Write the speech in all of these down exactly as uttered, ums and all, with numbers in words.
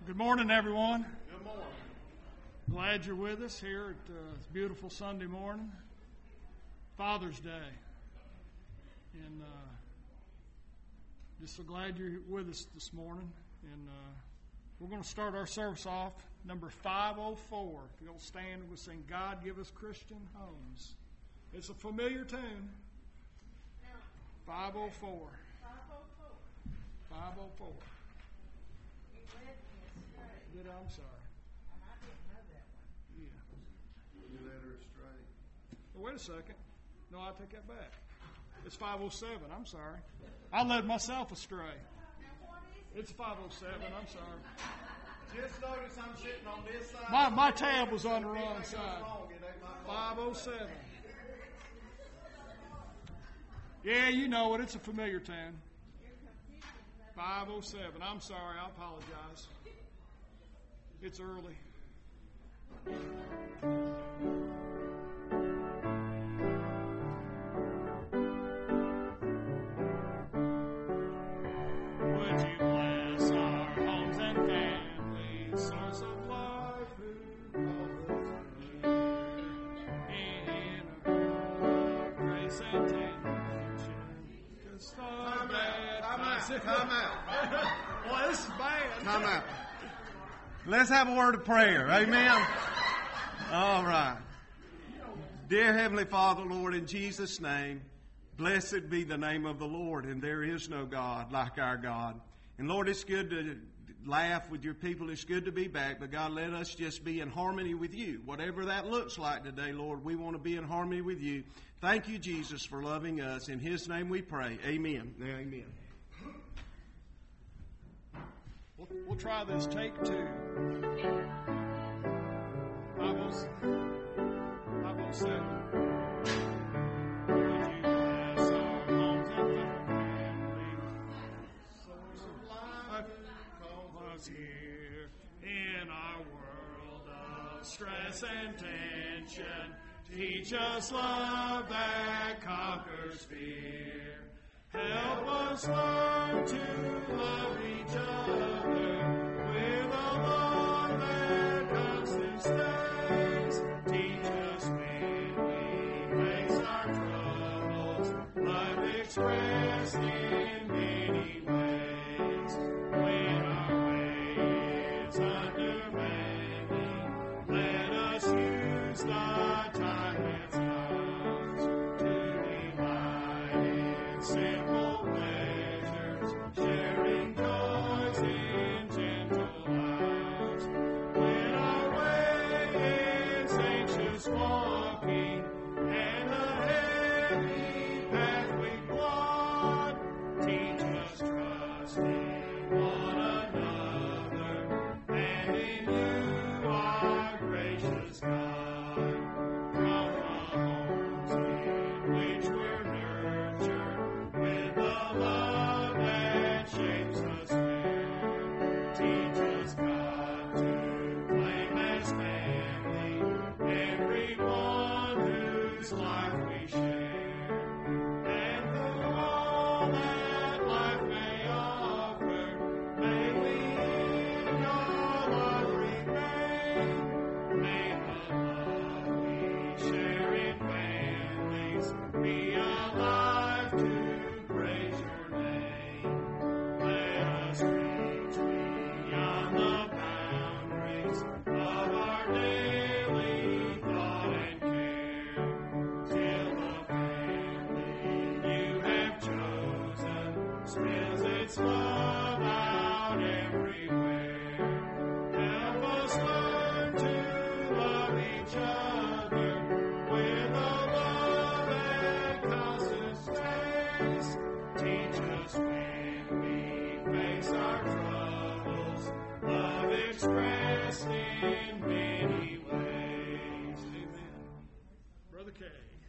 Good morning, everyone. Good morning. Glad you're with us here at uh, this beautiful Sunday morning, Father's Day. And uh, just so glad you're with us this morning. And uh, we're going to start our service off, number five oh four. If you'll stand, we'll sing God Give Us Christian Homes. It's a familiar tune. five oh four. five oh four. Did I? I'm sorry. And I didn't know that one. Yeah. You led her astray. Well, wait a second. No, I take that back. It's five oh seven. I'm sorry. I led myself astray. It's five oh seven. I'm sorry. Just notice I'm sitting on this side. My my tab was on the wrong side. five oh seven. Yeah, you know it. It's a familiar tune. five oh seven. I'm sorry. I apologize. It's early. Would you bless our homes and families, source of life, who calls in a grace and tension. Time out. Time out. Time out. Well, this is bad. Time out. Let's have a word of prayer. Amen. All right. Dear Heavenly Father, Lord, in Jesus' name, blessed be the name of the Lord, and there is no God like our God. And Lord, it's good to laugh with your people. It's good to be back, but God, let us just be in harmony with you. Whatever that looks like today, Lord, we want to be in harmony with you. Thank you, Jesus, for loving us. In His name we pray. Amen. Amen. We'll, we'll try this. Take two. five oh seven. Would you bless our homes and families? Source of life calls us here in our world of stress and tension. Teach us love that conquers fear. Help us learn to love each other with a love that constant stays. Teach us when we face our troubles, love expressed in many ways. When our way is undemanding, let us use the time that's ours to delight in simple pleasures, sharing joys in gentle hours. When our way is anxious walking and the heavy path we plod, teach us trust in one another and in you, our gracious God. From the homes in which we're nurtured with the love that shapes us fair, teach us, God, to claim as family everyone whose life we share. And through all that life may offer, may we in your love remain. May the love we share in families be alive to praise your name. Let us reach beyond the boundaries of our daily thought and care, till the family you have chosen spills its love out everywhere. Help us learn to love each other with a love that constant stays. Teach us when we face our troubles, love expressed in many ways. Amen. Brother Kay.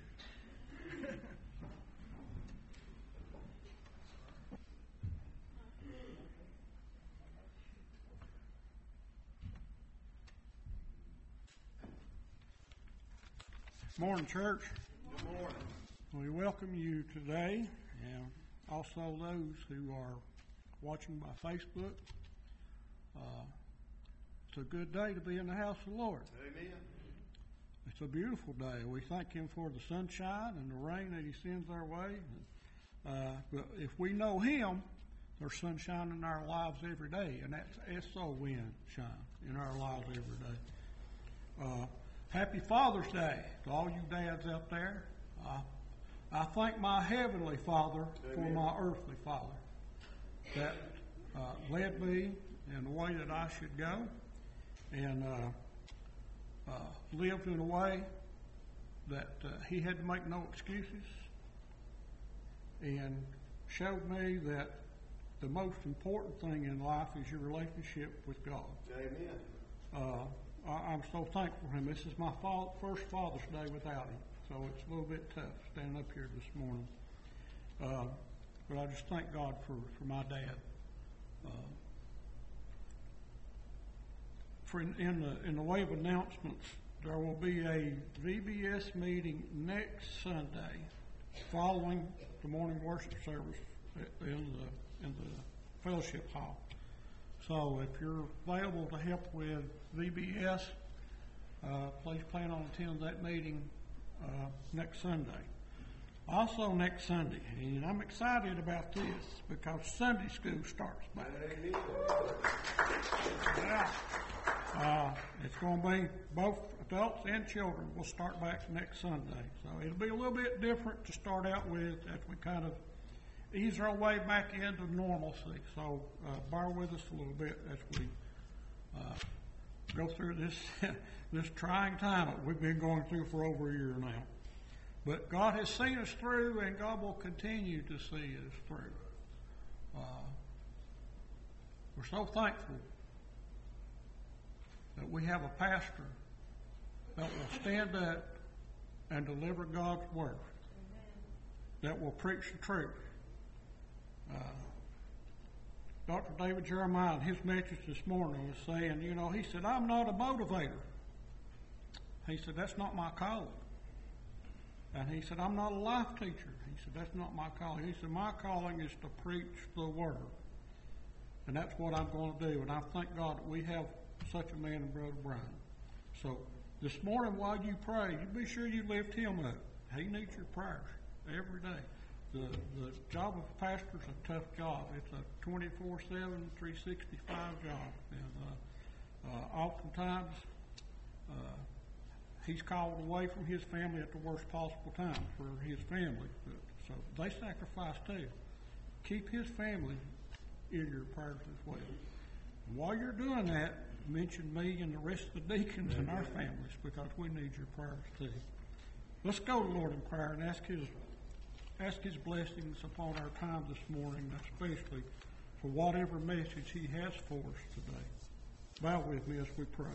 Morning, church. Good morning. We welcome you today, and also those who are watching by Facebook. Uh, It's a good day to be in the house of the Lord. Amen. It's a beautiful day. We thank Him for the sunshine and the rain that He sends our way. Uh, but if we know Him, there's sunshine in our lives every day, and that's S O N, shine, in our lives every day. Uh, happy Father's Day to all you dads out there. Uh, I thank my Heavenly Father for Amen. my earthly Father that uh, led me in the way that I should go, and uh, uh, lived in a way that uh, He had to make no excuses, and showed me that the most important thing in life is your relationship with God. Amen. Uh, I, I'm so thankful for Him. This is my fa- first Father's Day without Him, so it's a little bit tough standing up here this morning. Uh, but I just thank God for, for my dad. Uh, for in, in the in the way of announcements, there will be a V B S meeting next Sunday, following the morning worship service in the in the fellowship hall. So if you're available to help with V B S, uh, please plan on attending that meeting uh, next Sunday. Also next Sunday, and I'm excited about this because Sunday school starts back. Yeah. Uh, it's going to be both adults and children will start back next Sunday. So it'll be a little bit different to start out with as we kind of ease our way back into normalcy. So uh, bear with us a little bit as we uh, go through this this trying time that we've been going through for over a year now. But God has seen us through, and God will continue to see us through. Uh, we're so thankful that we have a pastor that will stand up and deliver God's word, that will preach the truth. Uh, Doctor David Jeremiah, in his message this morning, was saying, you know, he said, I'm not a motivator. He said, that's not my calling. And he said, I'm not a life teacher. He said, that's not my calling. He said, my calling is to preach the word. And that's what I'm going to do. And I thank God that we have such a man in Brother Brian. So this morning while you pray, you be sure you lift him up. He needs your prayers every day. The the job of a pastor is a tough job. It's a twenty-four seven, three sixty-five job. And uh, uh, oftentimes uh, he's called away from his family at the worst possible time for his family. So they sacrifice too. Keep his family in your prayers as well. And while you're doing that, mention me and the rest of the deacons and our families because we need your prayers too. Let's go to the Lord in prayer and ask His ask His blessings upon our time this morning, especially for whatever message He has for us today. Bow with me as we pray.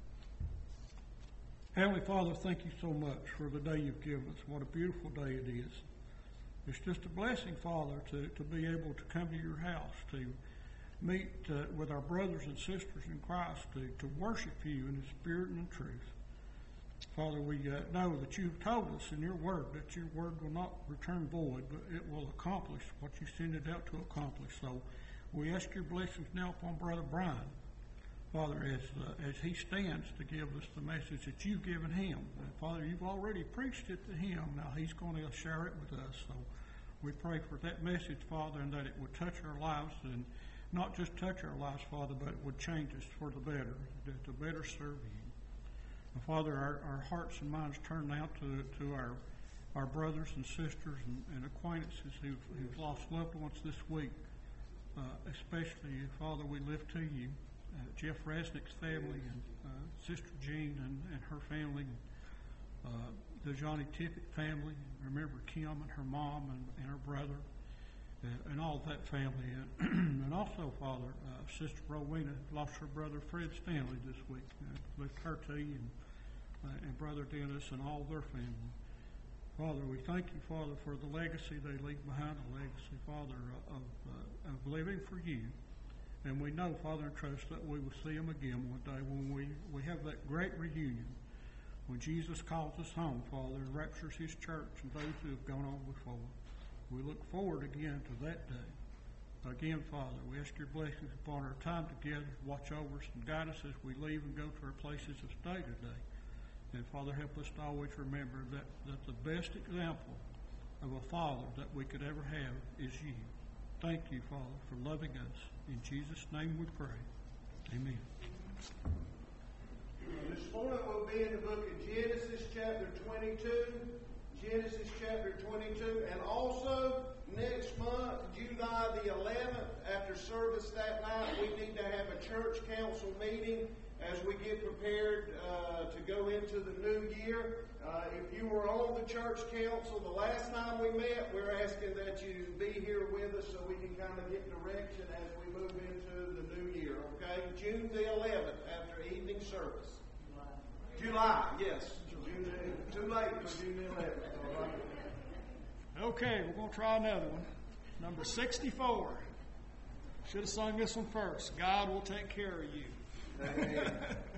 Heavenly Father, thank you so much for the day you've given us. What a beautiful day it is. It's just a blessing, Father, to, to be able to come to your house, to meet uh, with our brothers and sisters in Christ, to, to worship you in the spirit and in truth. Father, we uh, know that you've told us in your word that your word will not return void, but it will accomplish what you send it out to accomplish. So we ask your blessings now upon Brother Brian. Father, as uh, as he stands to give us the message that you've given him. And Father, you've already preached it to him. Now he's going to share it with us. So we pray for that message, Father, and that it would touch our lives, and not just touch our lives, Father, but it would change us for the better, to, to better serve you. And Father, our, our hearts and minds turn now to, to our our brothers and sisters and, and acquaintances who've, who've lost loved ones this week. Uh, especially, Father, we lift to you Uh, Jeff Resnick's family and uh, Sister Jean and, and her family, uh, the Johnny Tippett family. Remember Kim and her mom and, and her brother, uh, and all that family. And, and also, Father, uh, Sister Rowena lost her brother Fred Stanley this week. Uh, lift her to you, and, uh, and Brother Dennis and all their family. Father, we thank you, Father, for the legacy they leave behind, a legacy, Father, of, uh, of living for you. And we know, Father, and trust that we will see them again one day when we, we have that great reunion, when Jesus calls us home, Father, and raptures his church and those who have gone on before. We look forward again to that day. Again, Father, we ask your blessings upon our time together. Watch over us and guide us as we leave and go to our places of stay today. And Father, help us to always remember that, that the best example of a father that we could ever have is you. Thank you, Father, for loving us. In Jesus' name we pray. Amen. This morning we'll be in the book of Genesis chapter twenty-two. Genesis chapter twenty-two. And also next month, July the eleventh, after service that night, we need to have a church council meeting as we get prepared uh, to go into the new year. Uh, if you were on the church council the last time we met, we're asking that you be here with us so we can kind of get direction as we move into the new year, okay? June the eleventh, after evening service. July, yes. June, too late for June the eleventh, all right? Okay, we're going to try another one. Number sixty-four. Should have sung this one first. God will take care of you. Amen.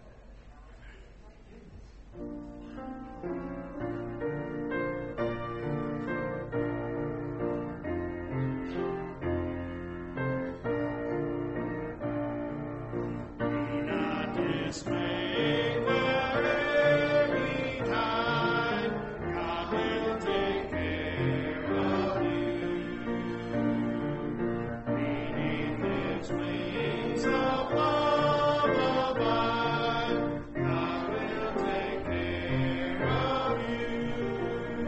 Be not dismayed, wherever ye time, God will take care of you. Beneath His wings of love abide, God will take care of you.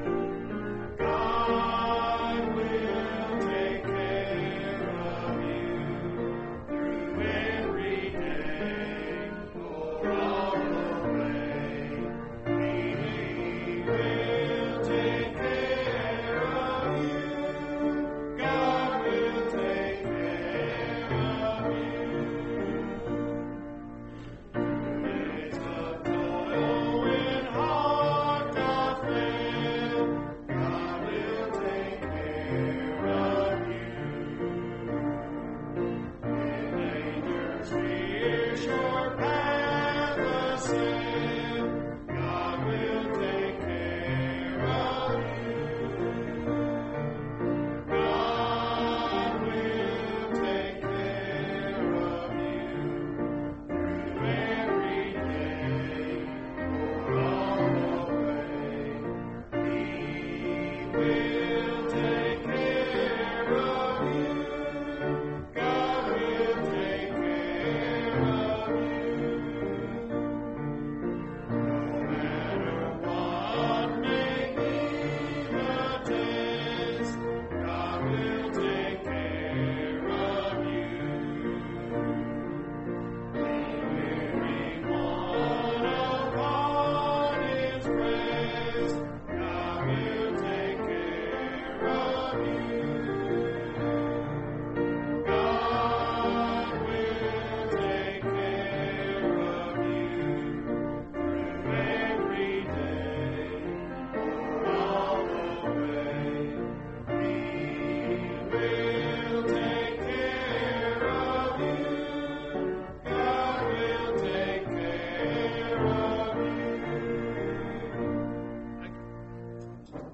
God will take care of you through every day, or all the way. He will take care of you. God will take care of you. Days of toil when heart doth fail, God will take care of you. When dangers fierce your path assail, God will take care of you. God will take care of you through every day, or all the way. He will take care of you. God will take care of you. No matter what may be the test, God will take care of you. Leaving one upon His breast, God will take care of you. God will take care of you through every day, or all the way. He will take care of you. God will take care of you.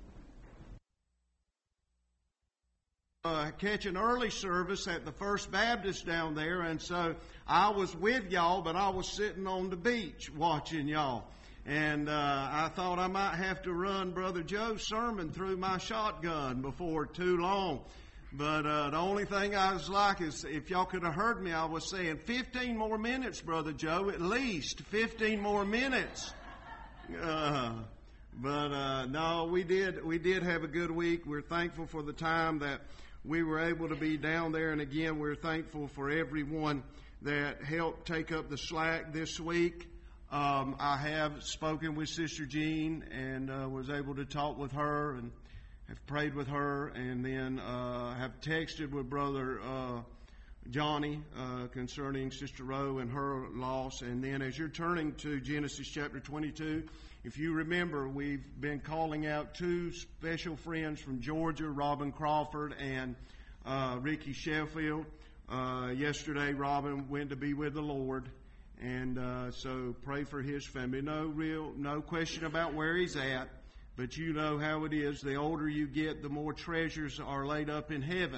Uh, catch an early service at the First Baptist down there, and so I was with y'all, but I was sitting on the beach watching y'all. And uh, I thought I might have to run Brother Joe's sermon through my shotgun before too long. But uh, the only thing I was like is, if y'all could have heard me, I was saying fifteen more minutes, Brother Joe, at least fifteen more minutes. Uh, but uh, no, we did we did have a good week. We're thankful for the time that we were able to be down there, and again, we're thankful for everyone that helped take up the slack this week. Um, I have spoken with Sister Jean and uh, was able to talk with her and have prayed with her, and then uh, have texted with Brother uh, Johnny uh, concerning Sister Rowe and her loss. And then as you're turning to Genesis chapter twenty-two, if you remember, we've been calling out two special friends from Georgia, Robin Crawford and uh, Ricky Sheffield. Uh, yesterday, Robin went to be with the Lord, and uh, so pray for his family. No real, no question about where he's at, but you know how it is. The older you get, the more treasures are laid up in heaven.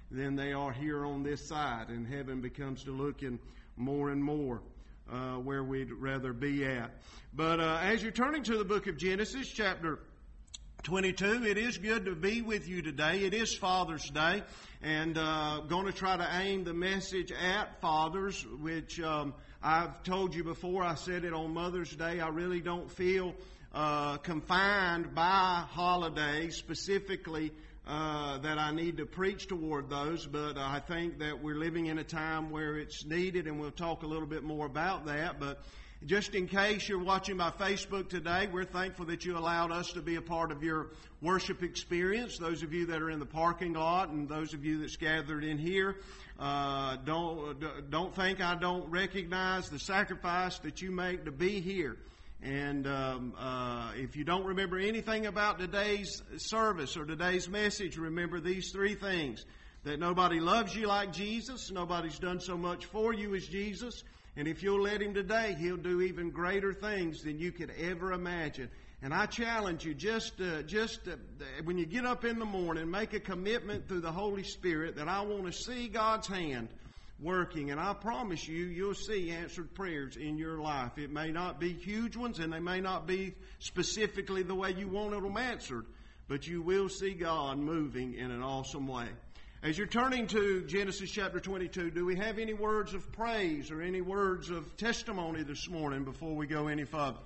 than they are here on this side, and heaven becomes to looking more and more uh, where we'd rather be at. But uh, as you're turning to the book of Genesis, chapter twenty-two, it is good to be with you today. It is Father's Day, and uh, going to try to aim the message at fathers, which um, I've told you before. I said it on Mother's Day. I really don't feel uh, confined by holidays specifically uh, that I need to preach toward those, but I think that we're living in a time where it's needed, and we'll talk a little bit more about that. But just in case you're watching by Facebook today, we're thankful that you allowed us to be a part of your worship experience. Those of you that are in the parking lot and those of you that's gathered in here, uh, don't don't think I don't recognize the sacrifice that you make to be here. And um, uh, if you don't remember anything about today's service or today's message, remember these three things: that nobody loves you like Jesus, nobody's done so much for you as Jesus, and if you'll let Him today, He'll do even greater things than you could ever imagine. And I challenge you, just uh, just uh, when you get up in the morning, make a commitment through the Holy Spirit that I want to see God's hand working. And I promise you, you'll see answered prayers in your life. It may not be huge ones, and they may not be specifically the way you want them answered, but you will see God moving in an awesome way. As you're turning to Genesis chapter twenty-two, do we have any words of praise or any words of testimony this morning before we go any further?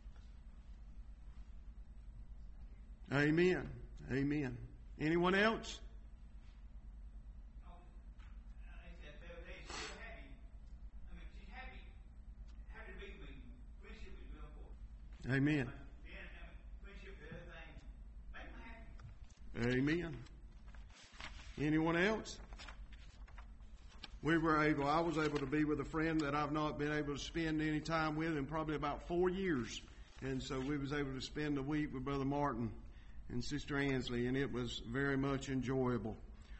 Amen. Amen. Anyone else? Amen. Amen. Anyone else? We were able, I was able to be with a friend that I've not been able to spend any time with in probably about four years. And so we was able to spend a week with Brother Martin and Sister Ansley, and it was very much enjoyable.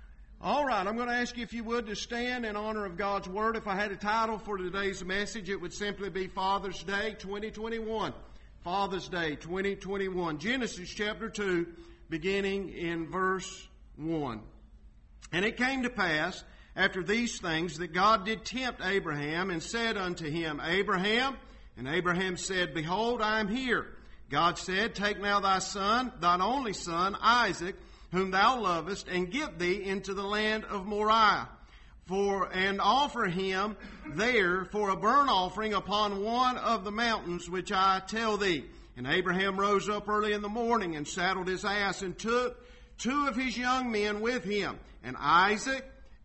All right, I'm going to ask you if you would to stand in honor of God's Word. If I had a title for today's message, it would simply be Father's Day twenty twenty-one. Father's Day twenty twenty-one. Genesis chapter two, beginning in verse one. And it came to pass after these things that God did tempt Abraham and said unto him, Abraham. And Abraham said, Behold, I am here. God said, Take now thy son, thine only son, Isaac, whom thou lovest, and get thee into the land of Moriah, for and offer him there for a burnt offering upon one of the mountains which I tell thee. And Abraham rose up early in the morning and saddled his ass and took two of his young men with him. And Isaac,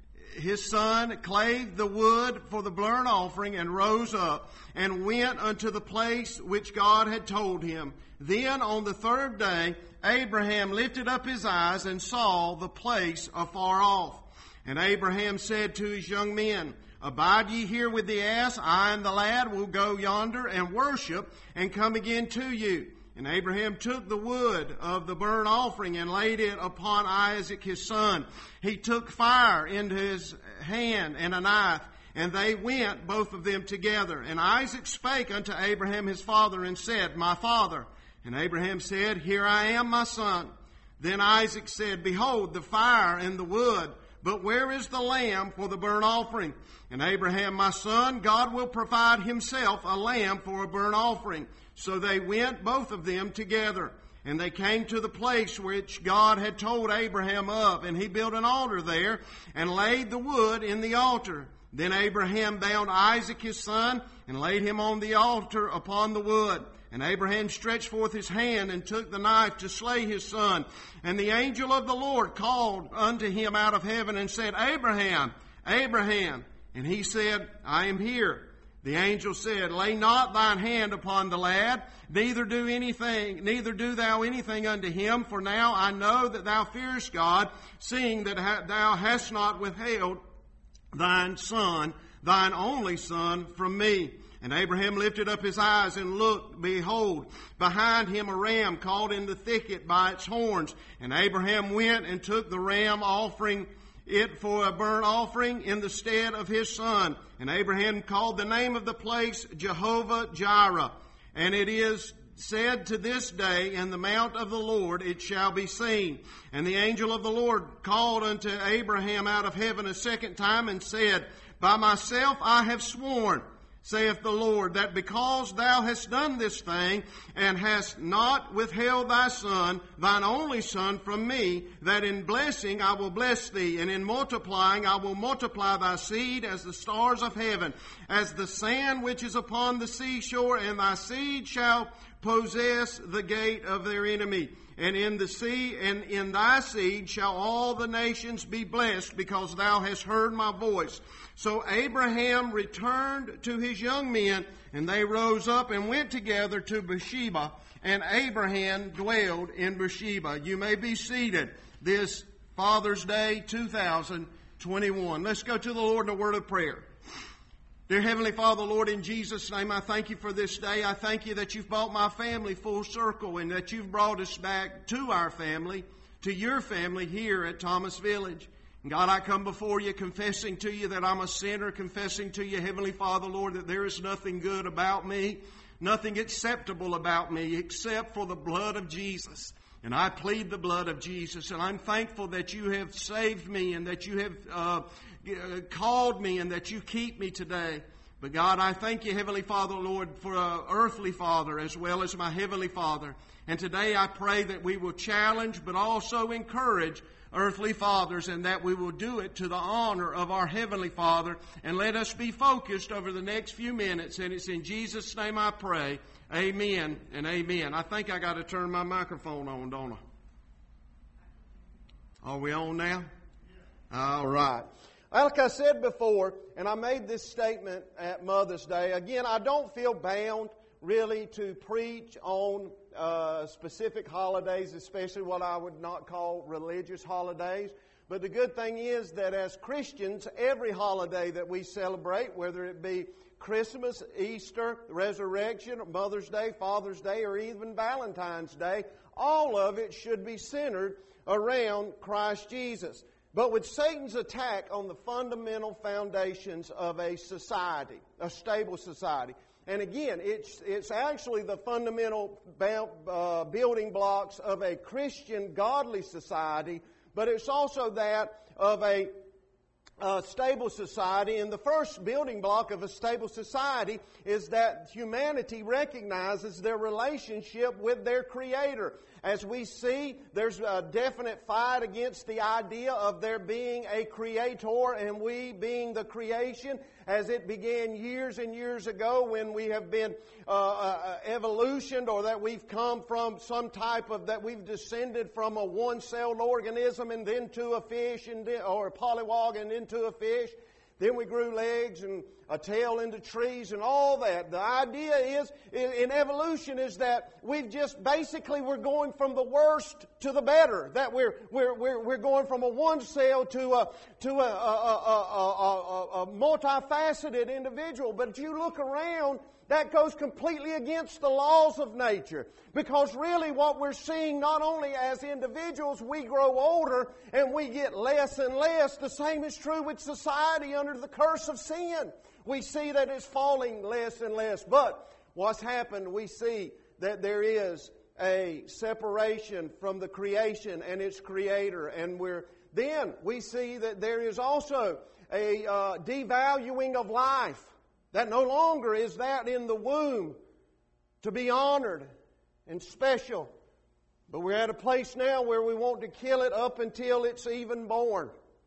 his son, clave the wood for the burnt offering and rose up and went unto the place which God had told him. Then on the third day, Abraham lifted up his eyes and saw the place afar off. And Abraham said to his young men, Abide ye here with the ass, I and the lad will go yonder and worship and come again to you. And Abraham took the wood of the burnt offering and laid it upon Isaac his son. He took fire into his hand and a knife, and they went both of them together. And Isaac spake unto Abraham his father and said, My father. And Abraham said, Here I am, my son. Then Isaac said, Behold, the fire and the wood, but where is the lamb for the burnt offering? And Abraham, my son, God will provide himself a lamb for a burnt offering. So they went, both of them, together. And they came to the place which God had told Abraham of. And he built an altar there and laid the wood in the altar. Then Abraham bound Isaac his son and laid him on the altar upon the wood. And Abraham stretched forth his hand and took the knife to slay his son. And the angel of the Lord called unto him out of heaven and said, Abraham, Abraham. And he said, I am here. The angel said, Lay not thine hand upon the lad, neither do anything, neither do thou anything unto him, for now I know that thou fearest God, seeing that ha- thou hast not withheld thine son, thine only son, from me. And Abraham lifted up his eyes and looked, behold, behind him a ram caught in the thicket by its horns. And Abraham went and took the ram, offering it for a burnt offering in the stead of his son. And Abraham called the name of the place Jehovah Jireh. And it is said, to this day, in the mount of the Lord it shall be seen. And the angel of the Lord called unto Abraham out of heaven a second time, and said, By myself I have sworn, saith the Lord, that because thou hast done this thing, and hast not withheld thy son, thine only son, from me, that in blessing I will bless thee, and in multiplying I will multiply thy seed as the stars of heaven, as the sand which is upon the seashore, and thy seed shall possess the gate of their enemy. And in the sea, and in thy seed shall all the nations be blessed, because thou hast heard my voice. So Abraham returned to his young men, and they rose up and went together to Beersheba, and Abraham dwelled in Beersheba. You may be seated this Father's Day two thousand twenty-one. Let's go to the Lord in a word of prayer. Dear Heavenly Father, Lord, in Jesus' name, I thank you for this day. I thank you that you've brought my family full circle, and that you've brought us back to our family, to your family here at Thomas Village. And God, I come before you confessing to you that I'm a sinner, confessing to you, Heavenly Father, Lord, that there is nothing good about me, nothing acceptable about me, except for the blood of Jesus. And I plead the blood of Jesus, and I'm thankful that you have saved me, and that you have uh, called me, and that you keep me today. But God, I thank you, Heavenly Father, Lord, for an earthly Father as well as my Heavenly Father. And today I pray that we will challenge but also encourage earthly fathers, and that we will do it to the honor of our Heavenly Father. And let us be focused over the next few minutes. And it's in Jesus' name I pray. Amen and amen. I think I got to turn my microphone on, don't I? Are we on now? All right. Like I said before, and I made this statement at Mother's Day, again, I don't feel bound really to preach on uh, specific holidays, especially what I would not call religious holidays. But the good thing is that as Christians, every holiday that we celebrate, whether it be Christmas, Easter, Resurrection, Mother's Day, Father's Day, or even Valentine's Day, all of it should be centered around Christ Jesus. But with Satan's attack on the fundamental foundations of a society, a stable society, and again, it's it's actually the fundamental uh, building blocks of a Christian, godly society, but it's also that of a Uh, stable society. And the first building block of a stable society is that humanity recognizes their relationship with their Creator. As we see, there's a definite fight against the idea of there being a Creator and we being the creation, as it began years and years ago when we have been uh, uh, evolutioned, or that we've come from some type of, that we've descended from a one-celled organism and then to a fish, and then, or a polywog and into a fish. Then we grew legs and a tail into trees and all that. The idea is, in evolution, is that we've just basically, we're going from the worst to the better. That we're we're we're, we're going from a one cell to a to a, a, a, a, a, a multifaceted individual. But if you look around, that goes completely against the laws of nature. Because really what we're seeing, not only as individuals, we grow older and we get less and less. The same is true with society under the curse of sin. We see that it's falling less and less. But what's happened, we see that there is a separation from the creation and its Creator. And we're then we see that there is also a uh, devaluing of life. That no longer is that in the womb to be honored and special. But we're at a place now where we want to kill it up until it's even born.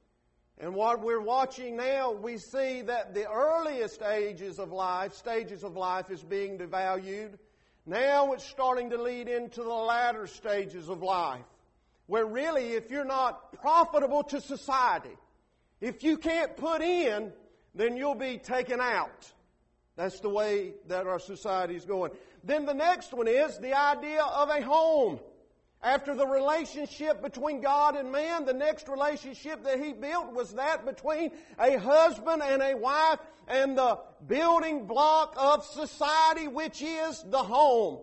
And what we're watching now, we see that the earliest ages of life, stages of life, is being devalued. Now it's starting to lead into the latter stages of life, where really, if you're not profitable to society, if you can't put in, then you'll be taken out. That's the way that our society is going. Then the next one is the idea of a home. After the relationship between God and man, the next relationship that He built was that between a husband and a wife, and the building block of society, which is the home.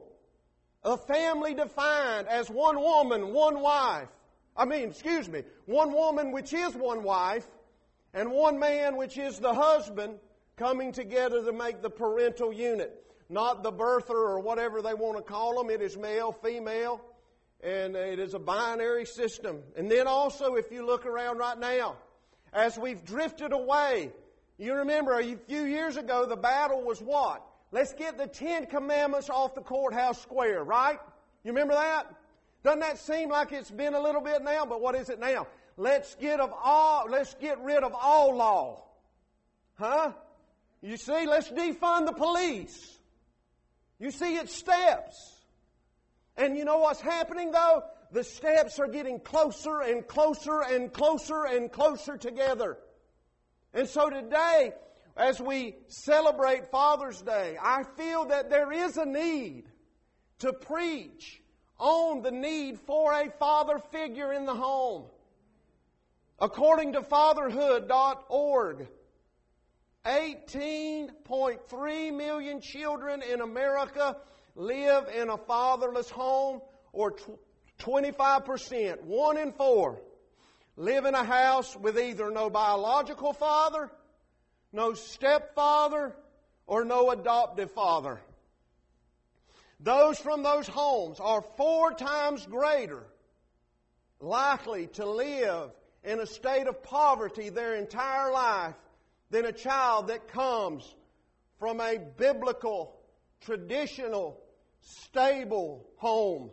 A family defined as one woman, one wife. I mean, excuse me, one woman which is one wife, and one man which is the husband, coming together to make the parental unit. not the birther or whatever they want to call them. It is male, female, and it is a binary system. And then also, if you look around right now, as we've drifted away, you remember a few years ago the battle was what? Let's get the Ten Commandments off the courthouse square, right? You remember that? Doesn't that seem like it's been a little bit now? But what is it now? Let's get of all. Let's get rid of all law, huh? You see, let's defund the police. You see, it's steps. And you know what's happening though? The steps are getting closer and closer and closer and closer together. And so today, as we celebrate Father's Day, I feel that there is a need to preach on the need for a father figure in the home. According to fatherhood dot org, eighteen point three million children in America live in a fatherless home, or twenty-five percent, one in four, live in a house with either no biological father, no stepfather, or no adoptive father. Those from those homes are four times greater likely to live in a state of poverty their entire life than a child that comes from a biblical, traditional, stable home.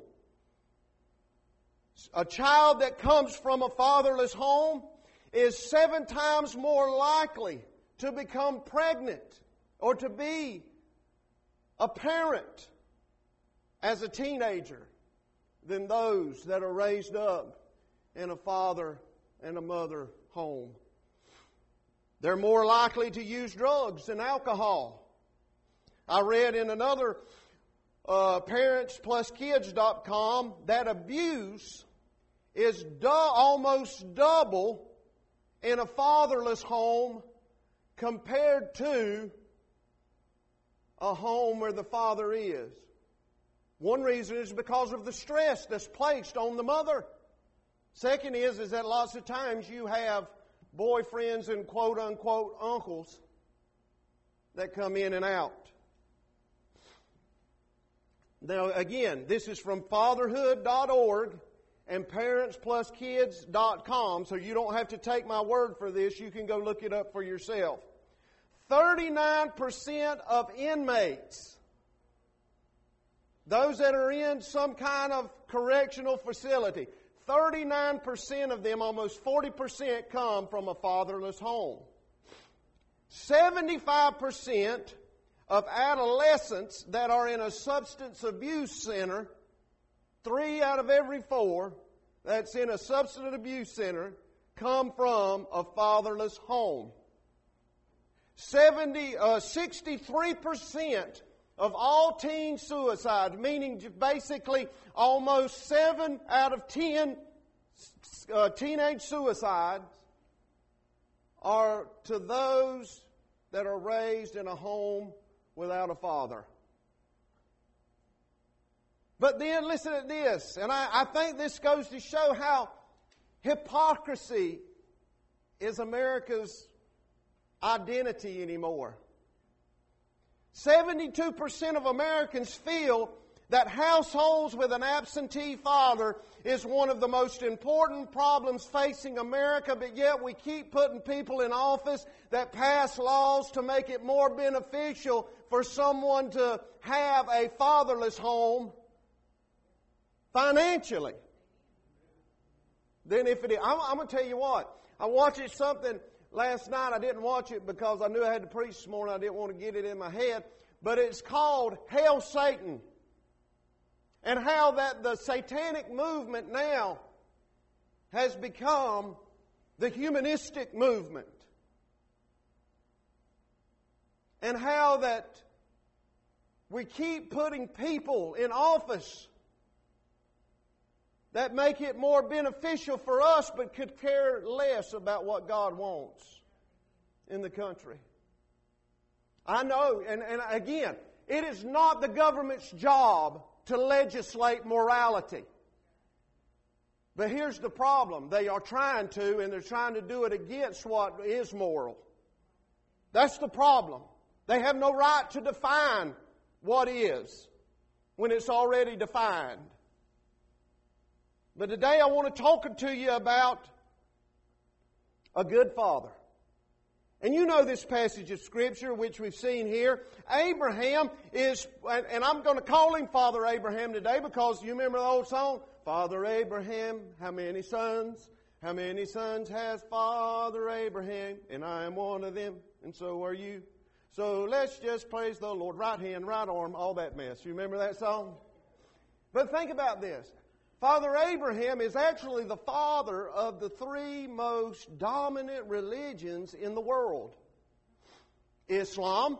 A child that comes from a fatherless home is seven times more likely to become pregnant or to be a parent as a teenager than those that are raised up in a father and a mother home. They're more likely to use drugs and alcohol. I read in another uh, parents plus kids dot com that abuse is du- almost double in a fatherless home compared to a home where the father is. One reason is because of the stress that's placed on the mother. Second is, is that lots of times you have boyfriends and quote-unquote uncles that come in and out. Now, again, this is from fatherhood dot org and parents plus kids dot com, so you don't have to take my word for this. You can go look it up for yourself. thirty-nine percent of inmates, those that are in some kind of correctional facility, thirty-nine percent of them, almost forty percent, come from a fatherless home. seventy-five percent of adolescents that are in a substance abuse center, three out of every four that's in a substance abuse center, come from a fatherless home. seventy, uh, sixty-three percent of all teen suicides, meaning basically almost seven out of ten uh, teenage suicides, are to those that are raised in a home without a father. But then listen to this, and I, I think this goes to show how hypocrisy is America's identity anymore. seventy-two percent of Americans feel that households with an absentee father is one of the most important problems facing America, but yet we keep putting people in office that pass laws to make it more beneficial for someone to have a fatherless home financially. Then if it is, I'm, I'm going to tell you what, I watched something last night. I didn't watch it because I knew I had to preach this morning. I didn't want to get it in my head. But it's called Hail Satan. And how that the satanic movement now has become the humanistic movement. And how that we keep putting people in office that make it more beneficial for us but could care less about what God wants in the country. I know, and, and again, it is not the government's job to legislate morality. But here's the problem. They are trying to, and they're trying to do it against what is moral. That's the problem. They have no right to define what is when it's already defined. But today I want to talk to you about a good father. And you know this passage of Scripture, which we've seen here. Abraham is, and I'm going to call him Father Abraham today because you remember the old song? Father Abraham, how many sons? How many sons has Father Abraham? And I am one of them, and so are you. So let's just praise the Lord. Right hand, right arm, all that mess. You remember that song? But think about this. Father Abraham is actually the father of the three most dominant religions in the world. Islam,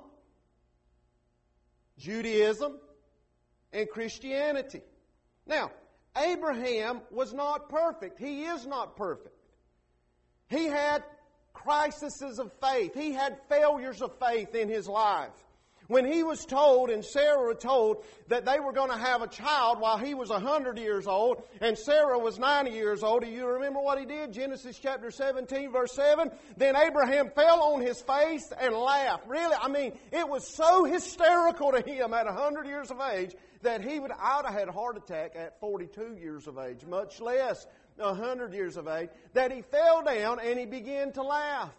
Judaism, and Christianity. Now, Abraham was not perfect. He is not perfect. He had crises of faith. He had failures of faith in his life. When he was told, and Sarah was told, that they were going to have a child while he was one hundred years old, and Sarah was ninety years old, do you remember what he did? Genesis chapter seventeen, verse seven. Then Abraham fell on his face and laughed. Really, I mean, it was so hysterical to him at one hundred years of age that he would, I would have had a heart attack at forty-two years of age, much less one hundred years of age, that he fell down and he began to laugh.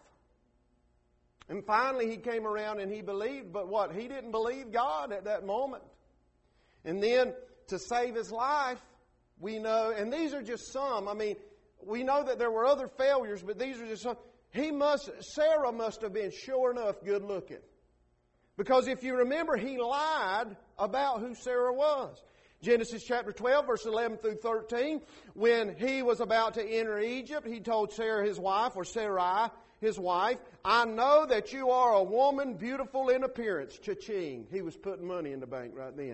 And finally he came around and he believed, but what? He didn't believe God at that moment. And then to save his life, we know, and these are just some, I mean, we know that there were other failures, but these are just some. He must, Sarah must have been sure enough good looking. Because if you remember, he lied about who Sarah was. Genesis chapter twelve, verse eleven through thirteen, when he was about to enter Egypt, he told Sarah his wife, or Sarai, his wife, I know that you are a woman beautiful in appearance. Cha-ching. He was putting money in the bank right then.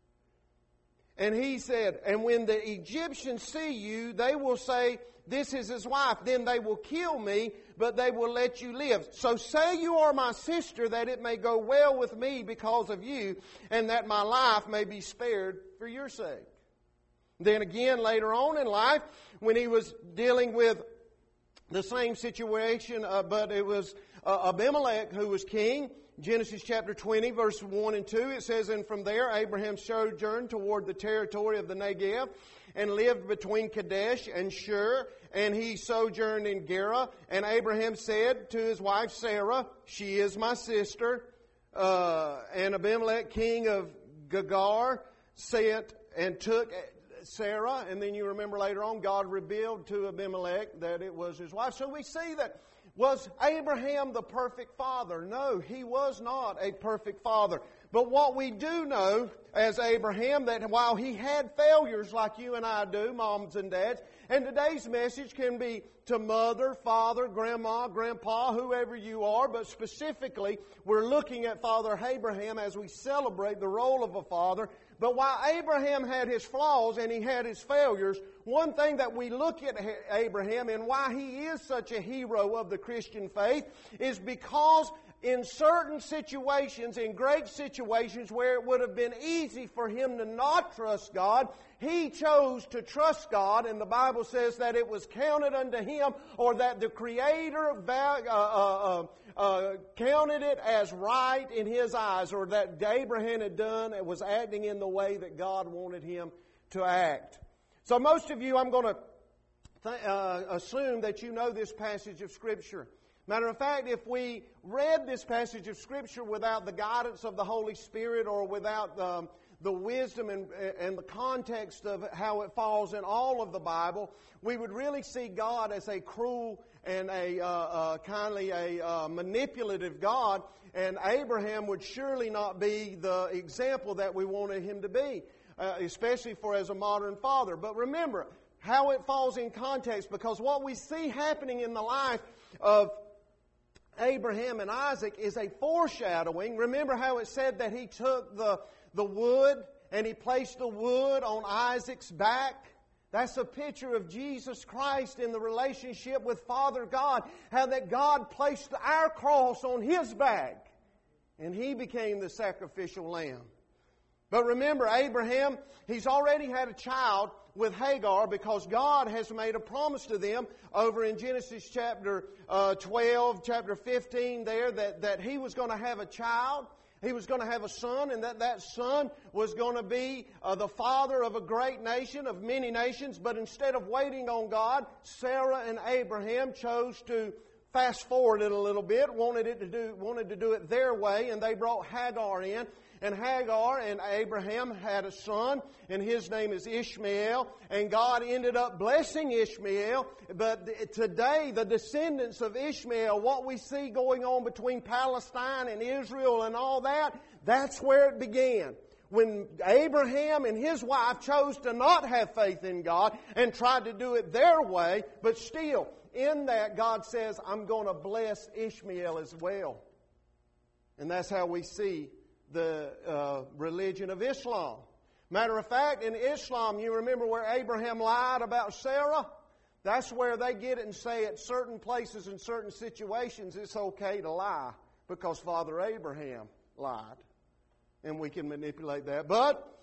And he said, and when the Egyptians see you, they will say, this is his wife. Then they will kill me, but they will let you live. So say you are my sister, that it may go well with me because of you, and that my life may be spared for your sake. Then again, later on in life, when he was dealing with the same situation, uh, but it was uh, Abimelech who was king. Genesis chapter twenty, verse one and two, it says, and from there Abraham sojourned toward the territory of the Negev and lived between Kadesh and Shur, and he sojourned in Gerar. And Abraham said to his wife Sarah, she is my sister. Uh, and Abimelech, king of Gerar, sent and took Sarah, and then you remember later on, God revealed to Abimelech that it was his wife. So we see that, was Abraham the perfect father? No, he was not a perfect father. But what we do know as Abraham, that while he had failures like you and I do, moms and dads, and today's message can be to mother, father, grandma, grandpa, whoever you are, but specifically we're looking at Father Abraham as we celebrate the role of a father. But while Abraham had his flaws and he had his failures, one thing that we look at Abraham and why he is such a hero of the Christian faith is because in certain situations, in great situations where it would have been easy for him to not trust God, he chose to trust God, and the Bible says that it was counted unto him, or that the Creator uh, uh, uh, uh, counted it as right in his eyes, or that Abraham had done and was acting in the way that God wanted him to act. So most of you, I'm going to th- uh, assume that you know this passage of Scripture. Matter of fact, if we read this passage of Scripture without the guidance of the Holy Spirit, or without um, the wisdom and, and the context of how it falls in all of the Bible, we would really see God as a cruel and a uh, uh, kindly a uh, manipulative God, and Abraham would surely not be the example that we wanted him to be, uh, especially for as a modern father. But remember how it falls in context, because what we see happening in the life of Abraham and Isaac is a foreshadowing. Remember how it said that he took the, the wood and he placed the wood on Isaac's back? That's a picture of Jesus Christ in the relationship with Father God. How that God placed our cross on His back and He became the sacrificial lamb. But remember, Abraham, he's already had a child with Hagar because God has made a promise to them over in Genesis chapter uh, twelve, chapter fifteen there, that, that he was going to have a child. He was going to have a son, and that that son was going to be uh, the father of a great nation, of many nations. But instead of waiting on God, Sarah and Abraham chose to fast forward it a little bit, wanted it to do, wanted to do it their way, and they brought Hagar in. And Hagar and Abraham had a son, and his name is Ishmael. And God ended up blessing Ishmael. But today, the descendants of Ishmael, what we see going on between Palestine and Israel and all that, that's where it began. When Abraham and his wife chose to not have faith in God and tried to do it their way, but still, in that, God says, I'm going to bless Ishmael as well. And that's how we see the uh, religion of Islam. Matter of fact, in Islam, you remember where Abraham lied about Sarah? That's where they get it and say at certain places in certain situations it's okay to lie because Father Abraham lied. And we can manipulate that. But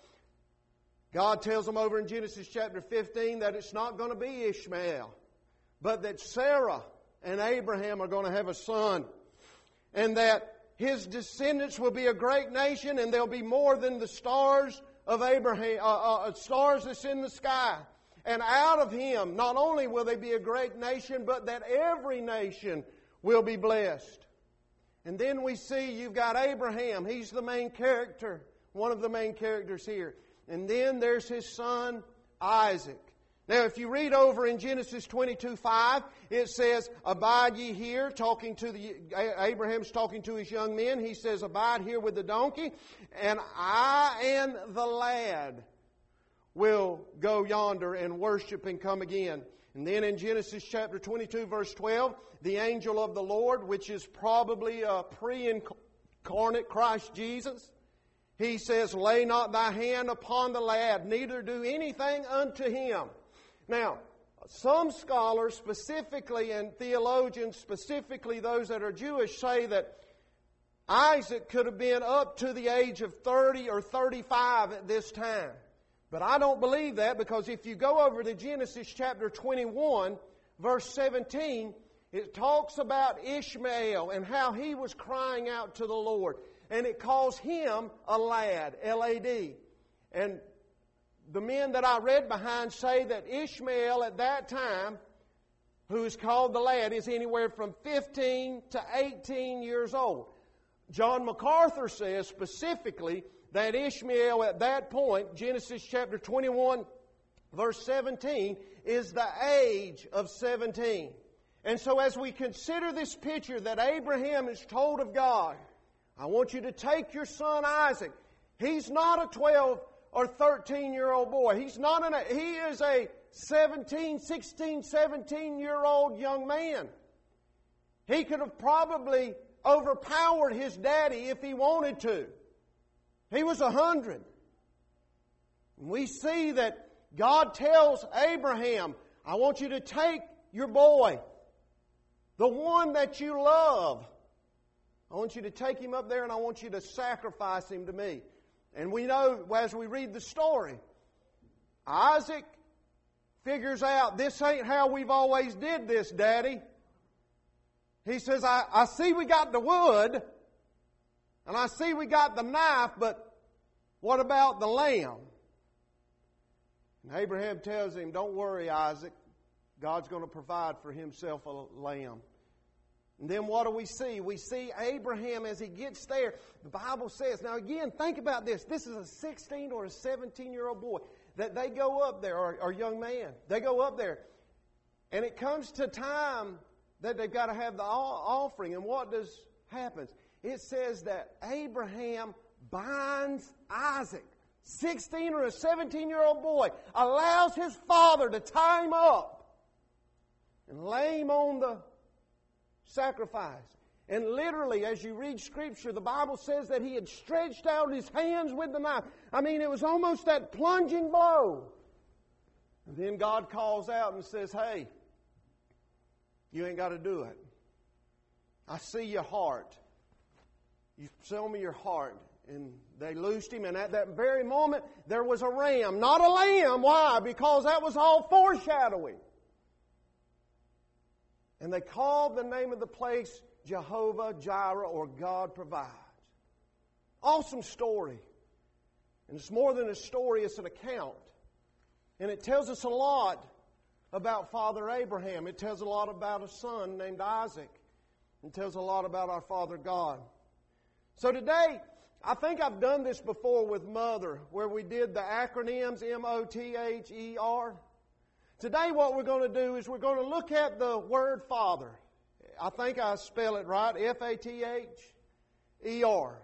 God tells them over in Genesis chapter fifteen that it's not going to be Ishmael, but that Sarah and Abraham are going to have a son. And that his descendants will be a great nation, and they'll be more than the stars of Abraham, uh, uh, stars that's in the sky. And out of him, not only will they be a great nation, but that every nation will be blessed. And then we see you've got Abraham. He's the main character, one of the main characters here. And then there's his son, Isaac. Now, if you read over in Genesis twenty-two five, it says, abide ye here, talking to the, Abraham's talking to his young men. He says, abide here with the donkey, and I and the lad will go yonder and worship and come again. And then in Genesis chapter twenty-two, verse twelve, the angel of the Lord, which is probably a pre-incarnate Christ Jesus, he says, lay not thy hand upon the lad, neither do anything unto him. Now, some scholars specifically, and theologians specifically, those that are Jewish, say that Isaac could have been up to the age of thirty or thirty-five at this time. But I don't believe that, because if you go over to Genesis chapter twenty-one, verse seventeen, it talks about Ishmael and how he was crying out to the Lord. And it calls him a lad, L A D. And the men that I read behind say that Ishmael at that time, who is called the lad, is anywhere from fifteen to eighteen years old. John MacArthur says specifically that Ishmael at that point, Genesis chapter twenty-one, verse seventeen, is the age of seventeen. And so as we consider this picture that Abraham is told of God, I want you to take your son Isaac. He's not a twelve or thirteen-year-old boy. He's not an, he is a seventeen, sixteen, seventeen-year-old young man. He could have probably overpowered his daddy if he wanted to. He was a hundred. We see that God tells Abraham, I want you to take your boy, the one that you love. I want you to take him up there and I want you to sacrifice him to me. And we know, as we read the story, Isaac figures out, this ain't how we've always did this, Daddy. He says, I, I see we got the wood, and I see we got the knife, but what about the lamb? And Abraham tells him, don't worry, Isaac. God's going to provide for himself a lamb. And then what do we see? We see Abraham as he gets there. The Bible says, now again, think about this. This is a sixteen or a seventeen-year-old boy that they go up there, or, or young man. They go up there. And it comes to time that they've got to have the offering. And what does happens? It says that Abraham binds Isaac, sixteen or a seventeen-year-old boy, allows his father to tie him up and lay him on the sacrifice. And literally, as you read Scripture, the Bible says that he had stretched out his hands with the knife. I mean, it was almost that plunging blow. And then God calls out and says, hey, you ain't got to do it. I see your heart. You show me your heart. And they loosed him, and at that very moment, there was a ram, not a lamb. Why? Because that was all foreshadowing. And they called the name of the place Jehovah Jireh, or God provides. Awesome story. And it's more than a story, it's an account. And it tells us a lot about Father Abraham. It tells a lot about a son named Isaac. It tells a lot about our Father God. So today, I think I've done this before with Mother, where we did the acronyms, M O T H E R. Today what we're going to do is we're going to look at the word Father. I think I spell it right, F A T H E R.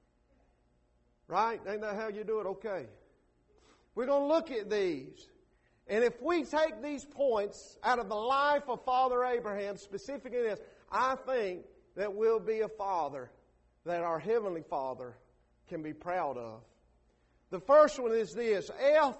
Right? Ain't that how you do it? Okay. We're going to look at these. And if we take these points out of the life of Father Abraham, specifically this, I think that we'll be a father that our Heavenly Father can be proud of. The first one is this. F,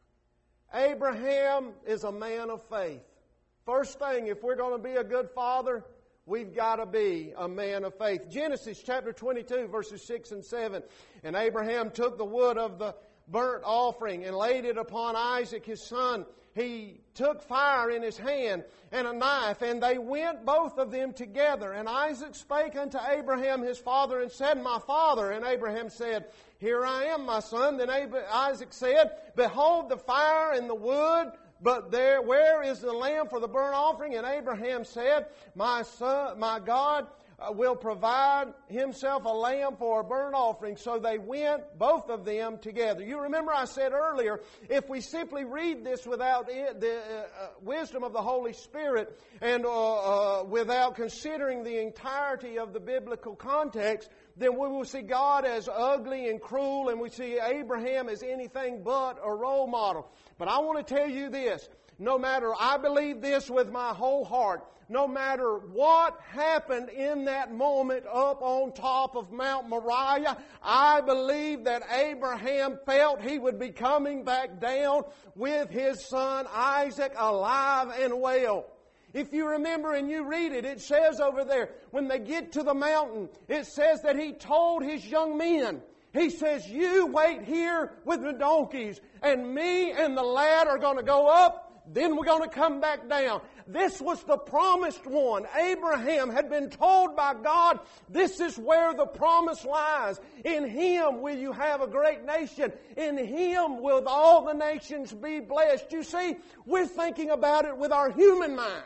Abraham is a man of faith. First thing, if we're going to be a good father, we've got to be a man of faith. Genesis chapter twenty-two, verses six and seven. And Abraham took the wood of the burnt offering and laid it upon Isaac his son. He took fire in his hand and a knife, and they went both of them together. And Isaac spake unto Abraham his father and said, My father. And Abraham said, Here I am, my son. Then Isaac said, Behold the fire and the wood, but there, where is the lamb for the burnt offering? And Abraham said, My son, my God uh, will provide himself a lamb for a burnt offering. So they went, both of them, together. You remember I said earlier, if we simply read this without it, the uh, wisdom of the Holy Spirit and uh, uh, without considering the entirety of the biblical context, then we will see God as ugly and cruel, and we see Abraham as anything but a role model. But I want to tell you this, no matter, I believe this with my whole heart, no matter what happened in that moment up on top of Mount Moriah, I believe that Abraham felt he would be coming back down with his son Isaac alive and well. If you remember and you read it, it says over there, when they get to the mountain, it says that he told his young men, he says, you wait here with the donkeys, and me and the lad are going to go up, then we're going to come back down. This was the promised one. Abraham had been told by God, this is where the promise lies. In Him will you have a great nation. In Him will all the nations be blessed. You see, we're thinking about it with our human mind.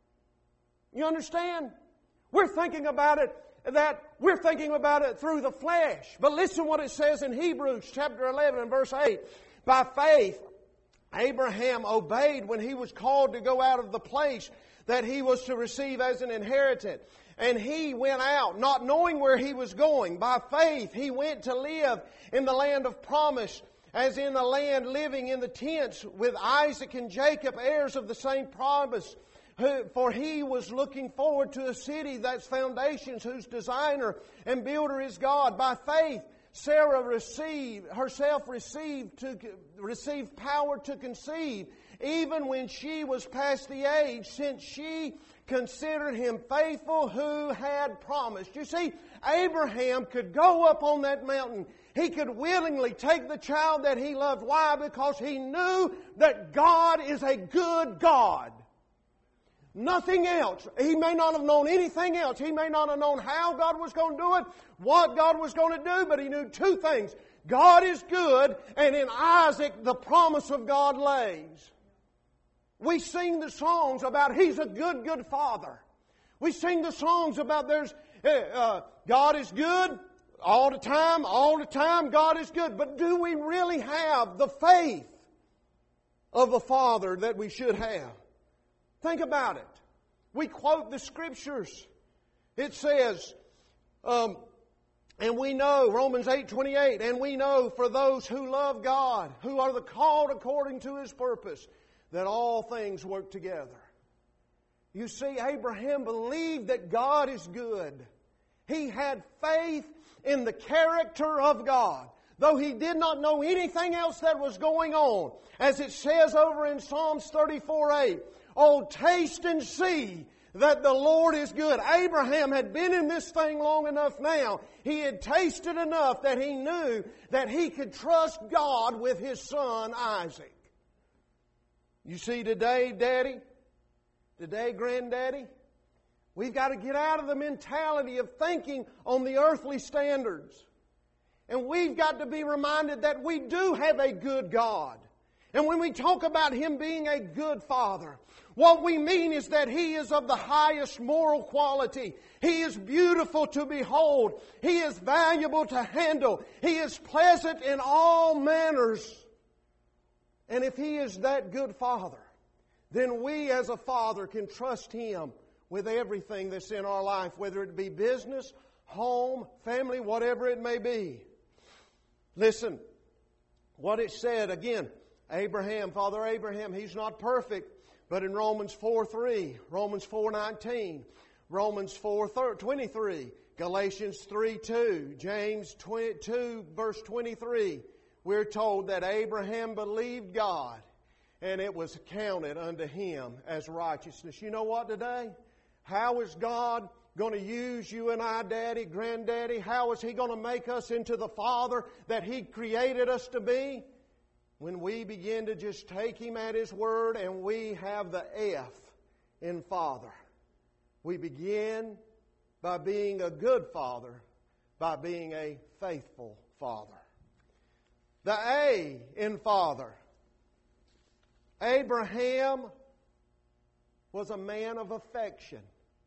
You understand? We're thinking about it that we're thinking about it through the flesh. But listen what it says in Hebrews chapter eleven and verse eight. By faith, Abraham obeyed when he was called to go out of the place that he was to receive as an inheritance. And he went out, not knowing where he was going. By faith, he went to live in the land of promise, as in the land living in the tents with Isaac and Jacob, heirs of the same promise. For he was looking forward to a city that's foundations, whose designer and builder is God. By faith, Sarah received, herself received to receive power to conceive, even when she was past the age, since she considered him faithful who had promised. You see, Abraham could go up on that mountain. He could willingly take the child that he loved. Why? Because he knew that God is a good God. Nothing else. He may not have known anything else. He may not have known how God was going to do it, what God was going to do, but he knew two things. God is good, and in Isaac the promise of God lays. We sing the songs about He's a good, good Father. We sing the songs about there's uh, God is good all the time, all the time God is good. But do we really have the faith of a Father that we should have? Think about it. We quote the Scriptures. It says, um, and we know, Romans eight twenty-eight, and we know for those who love God, who are the called according to His purpose, that all things work together. You see, Abraham believed that God is good. He had faith in the character of God. Though he did not know anything else that was going on. As it says over in Psalms thirty-four eight, oh, taste and see that the Lord is good. Abraham had been in this thing long enough now. He had tasted enough that he knew that he could trust God with his son Isaac. You see, today, Daddy, today, Granddaddy, we've got to get out of the mentality of thinking on the earthly standards. And we've got to be reminded that we do have a good God. And when we talk about Him being a good Father, what we mean is that He is of the highest moral quality. He is beautiful to behold. He is valuable to handle. He is pleasant in all manners. And if He is that good Father, then we as a father can trust Him with everything that's in our life, whether it be business, home, family, whatever it may be. Listen, what it said again, Abraham, Father Abraham, he's not perfect, but in Romans four three, Romans four nineteen, Romans four twenty-three, Galatians three two, James two verse twenty-three, we're told that Abraham believed God and it was counted unto him as righteousness. You know what today? How is God going to use you and I, Daddy, Granddaddy? How is He going to make us into the Father that He created us to be? When we begin to just take Him at His word and we have the F in Father. We begin by being a good Father, by being a faithful Father. The A in Father. Abraham was a man of affection.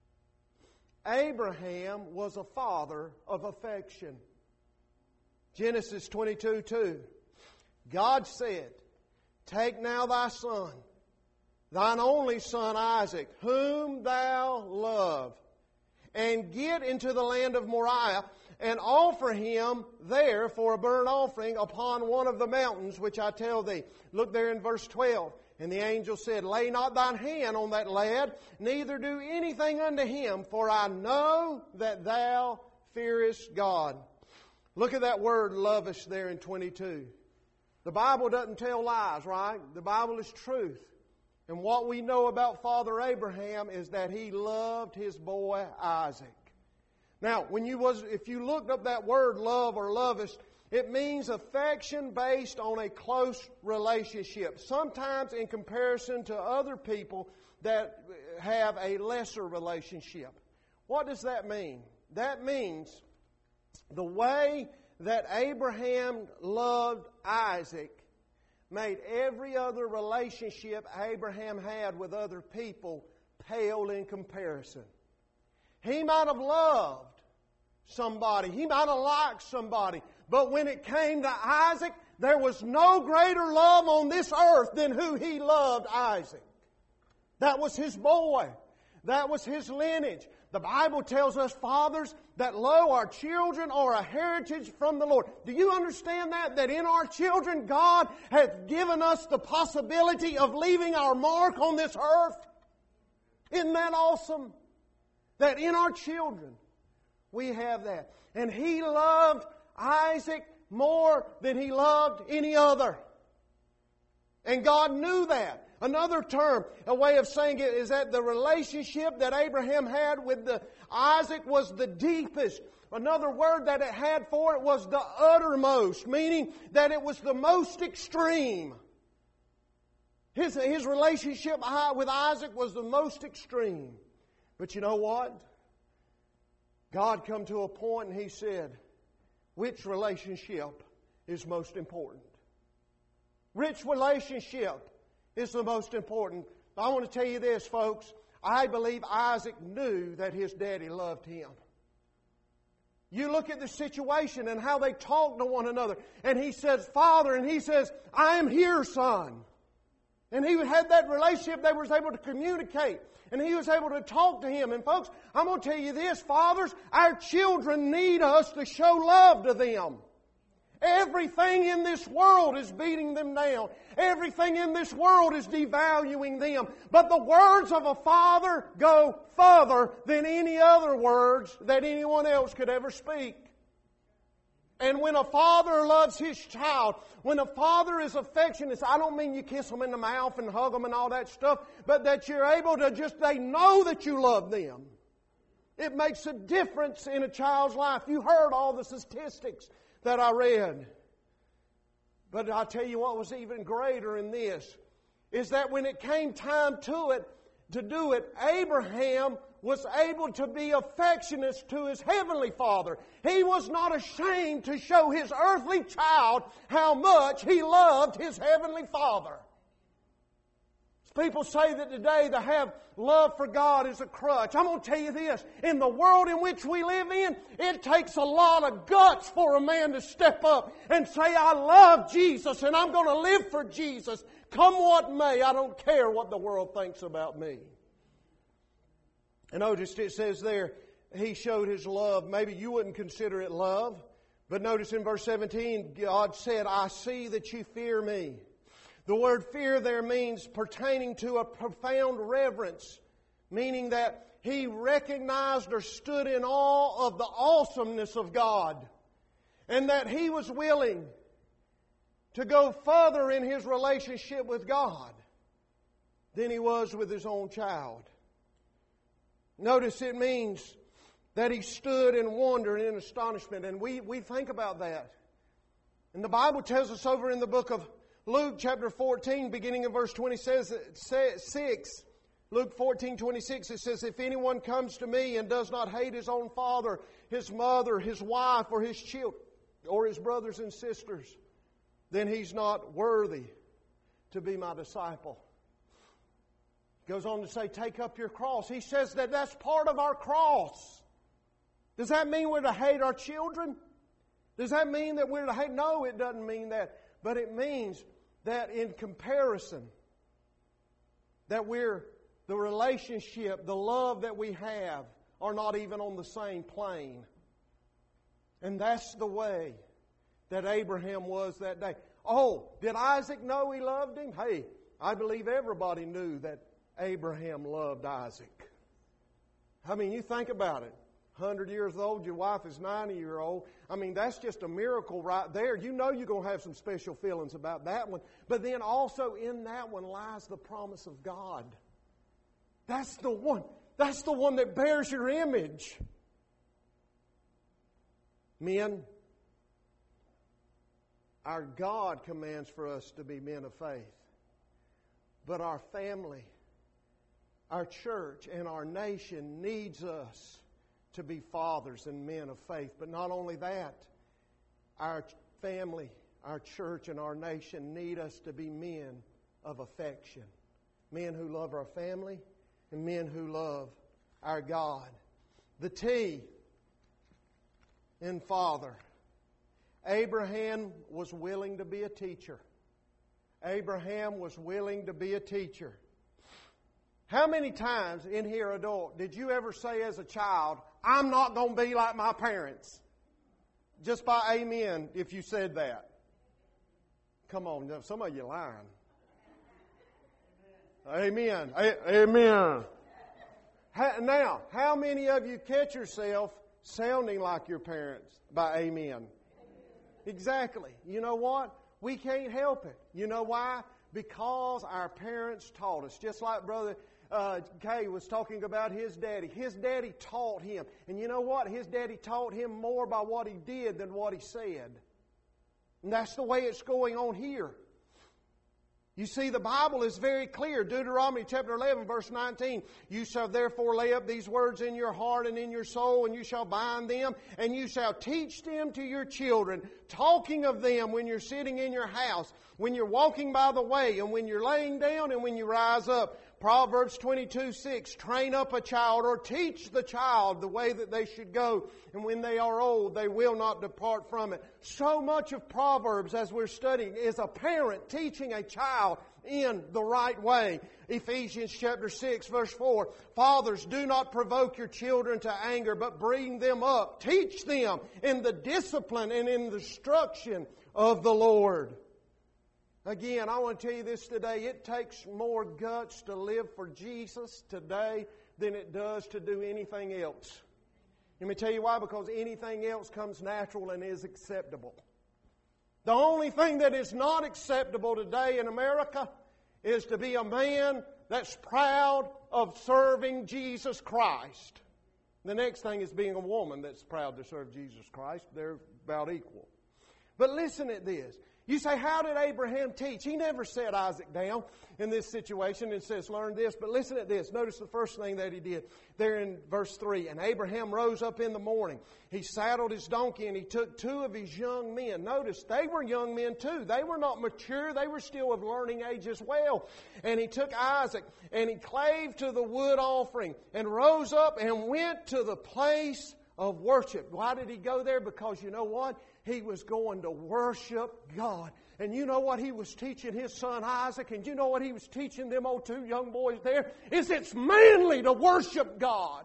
Abraham was a father of affection. Genesis twenty-two two. God said, "Take now thy son, thine only son Isaac, whom thou love, and get into the land of Moriah, and offer him there for a burnt offering upon one of the mountains which I tell thee." Look there in verse twelve. And the angel said, "Lay not thine hand on that lad, neither do anything unto him, for I know that thou fearest God." Look at that word lovest there in twenty-two. The Bible doesn't tell lies, right? The Bible is truth. And what we know about Father Abraham is that he loved his boy Isaac. Now, when you was, if you looked up that word love or lovest, it means affection based on a close relationship, sometimes in comparison to other people that have a lesser relationship. What does that mean? That means the way that Abraham loved Isaac made every other relationship Abraham had with other people pale in comparison. He might have loved somebody. He might have liked somebody. But when it came to Isaac, there was no greater love on this earth than who he loved Isaac. That was his boy. That was his lineage. The Bible tells us, fathers, that lo, our children are a heritage from the Lord. Do you understand that? That in our children, God hath given us the possibility of leaving our mark on this earth? Isn't that awesome? That in our children, we have that. And he loved Isaac more than he loved any other. And God knew that. Another term, a way of saying it, is that the relationship that Abraham had with the Isaac was the deepest. Another word that it had for it was the uttermost, meaning that it was the most extreme. His, his relationship with Isaac was the most extreme. But you know what? God come to a point and He said, which relationship is most important? Which relationship is the most important? I want to tell you this, folks. I believe Isaac knew that his daddy loved him. You look at the situation and how they talk to one another. And he says, "Father," and he says, "I am here, son." And he had that relationship. They was able to communicate. And he was able to talk to him. And folks, I'm going to tell you this, fathers, our children need us to show love to them. Everything in this world is beating them down. Everything in this world is devaluing them. But the words of a father go further than any other words that anyone else could ever speak. And when a father loves his child, when a father is affectionate, I don't mean you kiss them in the mouth and hug them and all that stuff, but that you're able to just, they know that you love them. It makes a difference in a child's life. You heard all the statistics that I read. But I'll tell you what was even greater in this, is that when it came time to it, to do it, Abraham was able to be affectionate to his heavenly Father. He was not ashamed to show his earthly child how much he loved his heavenly Father. People say that today to have love for God is a crutch. I'm going to tell you this. In the world in which we live in, it takes a lot of guts for a man to step up and say, I love Jesus and I'm going to live for Jesus. Come what may, I don't care what the world thinks about me. And notice it says there, He showed His love. Maybe you wouldn't consider it love. But notice in verse seventeen, God said, I see that you fear me. The word fear there means pertaining to a profound reverence, meaning that he recognized or stood in awe of the awesomeness of God, and that he was willing to go further in his relationship with God than he was with his own child. Notice it means that he stood in wonder and in astonishment, and we, we think about that. And the Bible tells us over in the book of Luke chapter fourteen, beginning in verse twenty-six, Luke fourteen, twenty-six, it says, if anyone comes to me and does not hate his own father, his mother, his wife, or his children, or his brothers and sisters, then he's not worthy to be my disciple. Goes on to say, take up your cross. He says that that's part of our cross. Does that mean we're to hate our children? Does that mean that we're to hate? No, it doesn't mean that. But it means that in comparison, that we're, the relationship, the love that we have are not even on the same plane. And that's the way that Abraham was that day. Oh, did Isaac know he loved him? Hey, I believe everybody knew that Abraham loved Isaac. I mean, you think about it. one hundred years old, your wife is ninety years old. I mean, that's just a miracle right there. You know you're going to have some special feelings about that one. But then also in that one lies the promise of God. That's the one. That's the one that bears your image. Men, our God commands for us to be men of faith. But our family, our church, and our nation needs us to be fathers and men of faith. But not only that, our family, our church, and our nation need us to be men of affection. Men who love our family and men who love our God. The T in father. Abraham was willing to be a teacher. Abraham was willing to be a teacher. How many times in here, adult, did you ever say as a child, I'm not going to be like my parents? Just by amen if you said that. Come on, some of you lying. Amen. A- amen. Now, how many of you catch yourself sounding like your parents by amen? Exactly. You know what? We can't help it. You know why? Because our parents taught us. Just like Brother uh, Kay was talking about his daddy. His daddy taught him. And you know what? His daddy taught him more by what he did than what he said. And that's the way it's going on here. You see, the Bible is very clear. Deuteronomy chapter eleven, verse nineteen. You shall therefore lay up these words in your heart and in your soul, and you shall bind them, and you shall teach them to your children, talking of them when you're sitting in your house, when you're walking by the way, and when you're laying down, and when you rise up. Proverbs twenty-two, six. Train up a child, or teach the child the way that they should go, and when they are old, they will not depart from it. So much of Proverbs, as we're studying, is a parent teaching a child in the right way. Ephesians chapter six, verse four. Fathers, do not provoke your children to anger, but bring them up. Teach them in the discipline and in the instruction of the Lord. Again, I want to tell you this today. It takes more guts to live for Jesus today than it does to do anything else. Let me tell you why. Because anything else comes natural and is acceptable. The only thing that is not acceptable today in America is to be a man that's proud of serving Jesus Christ. The next thing is being a woman that's proud to serve Jesus Christ. They're about equal. But listen at this. You say, how did Abraham teach? He never set Isaac down in this situation and says, learn this. But listen at this. Notice the first thing that he did there in verse three. And Abraham rose up in the morning. He saddled his donkey and he took two of his young men. Notice, they were young men too. They were not mature. They were still of learning age as well. And he took Isaac and he clave to the wood offering and rose up and went to the place of worship. Why did he go there? Because you know what? He was going to worship God. And you know what he was teaching his son Isaac? And you know what he was teaching them old two young boys there? Is it's manly to worship God.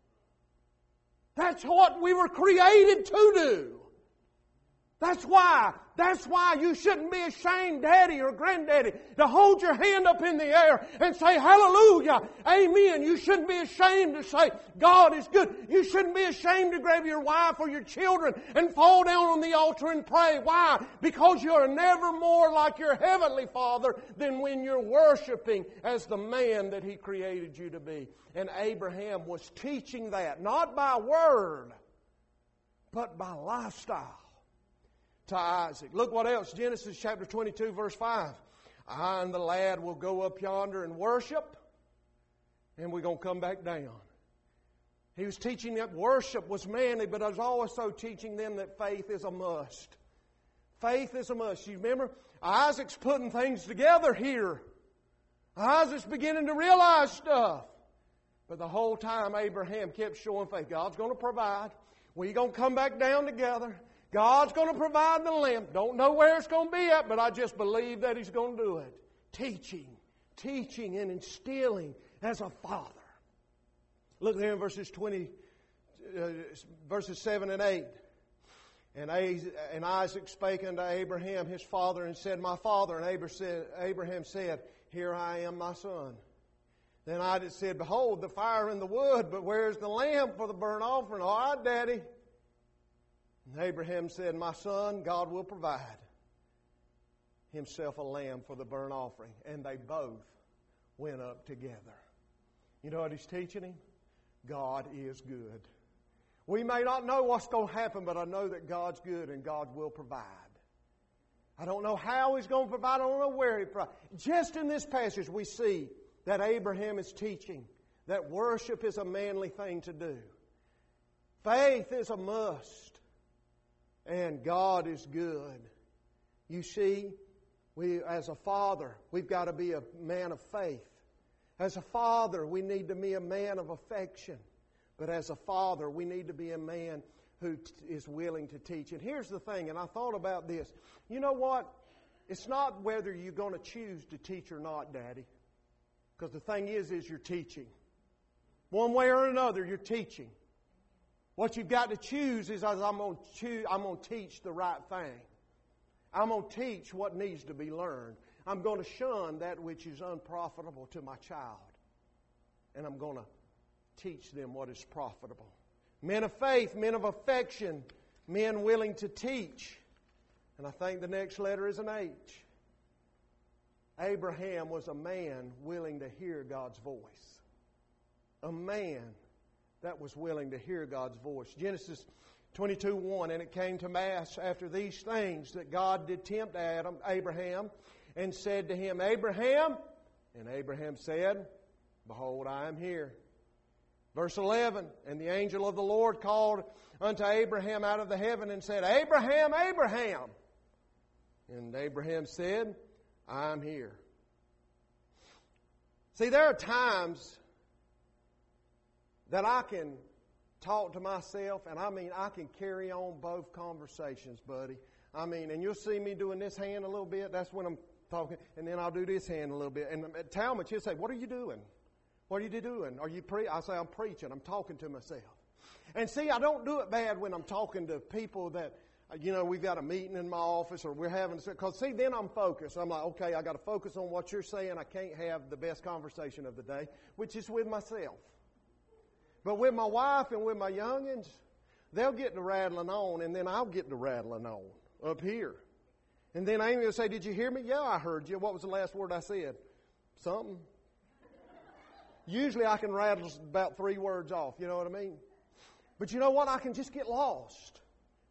That's what we were created to do. That's why. That's why you shouldn't be ashamed, Daddy or Granddaddy, to hold your hand up in the air and say, hallelujah, amen. You shouldn't be ashamed to say, God is good. You shouldn't be ashamed to grab your wife or your children and fall down on the altar and pray. Why? Because you're never more like your Heavenly Father than when you're worshiping as the man that He created you to be. And Abraham was teaching that, not by word, but by lifestyle. To Isaac. Look what else. Genesis chapter twenty-two verse five. I and the lad will go up yonder and worship, and we're going to come back down. He was teaching that worship was manly, but I was also teaching them that faith is a must. Faith is a must. You remember? Isaac's putting things together here. Isaac's beginning to realize stuff. But the whole time Abraham kept showing faith. God's going to provide. We're going to come back down together. God's going to provide the lamb. Don't know where it's going to be at, but I just believe that He's going to do it. Teaching, teaching and instilling as a father. Look there in verses twenty, uh, verses seven and eight. And Isaac spake unto Abraham his father and said, my father. And Abraham said, here I am, my son. Then Isaac said, behold, the fire and the wood, but where's the lamb for the burnt offering? All right, Daddy. And Abraham said, my son, God will provide Himself a lamb for the burnt offering. And they both went up together. You know what He's teaching him? God is good. We may not know what's going to happen, but I know that God's good and God will provide. I don't know how He's going to provide. I don't know where He provides. Just in this passage we see that Abraham is teaching that worship is a manly thing to do. Faith is a must. And God is good. You see, we as a father, we've got to be a man of faith. As a father, we need to be a man of affection. But as a father, we need to be a man who t- is willing to teach. And here's the thing, and I thought about this. You know what? It's not whether you're going to choose to teach or not, Daddy. Because the thing is, is you're teaching. One way or another, you're teaching. What you've got to choose is I'm going to choose, I'm going to teach the right thing. I'm going to teach what needs to be learned. I'm going to shun that which is unprofitable to my child. And I'm going to teach them what is profitable. Men of faith, men of affection, men willing to teach. And I think the next letter is an H. Abraham was a man willing to hear God's voice. A man that was willing to hear God's voice. Genesis twenty-two one, and it came to pass after these things that God did tempt Adam, Abraham, and said to him, Abraham, and Abraham said, behold, I am here. Verse eleven, and the angel of the Lord called unto Abraham out of the heaven and said, Abraham, Abraham. And Abraham said, I am here. See, there are times that I can talk to myself, and I mean, I can carry on both conversations, buddy. I mean, and you'll see me doing this hand a little bit. That's when I'm talking. And then I'll do this hand a little bit. And at Talmadge, he'll say, what are you doing? What are you doing? Are you pre? I say, I'm preaching. I'm talking to myself. And see, I don't do it bad when I'm talking to people that, you know, we've got a meeting in my office or we're having, because see, then I'm focused. I'm like, okay, I got to focus on what you're saying. I can't have the best conversation of the day, which is with myself. But with my wife and with my youngins, they'll get to rattling on, and then I'll get to rattling on up here. And then Amy will say, did you hear me? Yeah, I heard you. What was the last word I said? Something. Usually I can rattle about three words off, you know what I mean? But you know what? I can just get lost.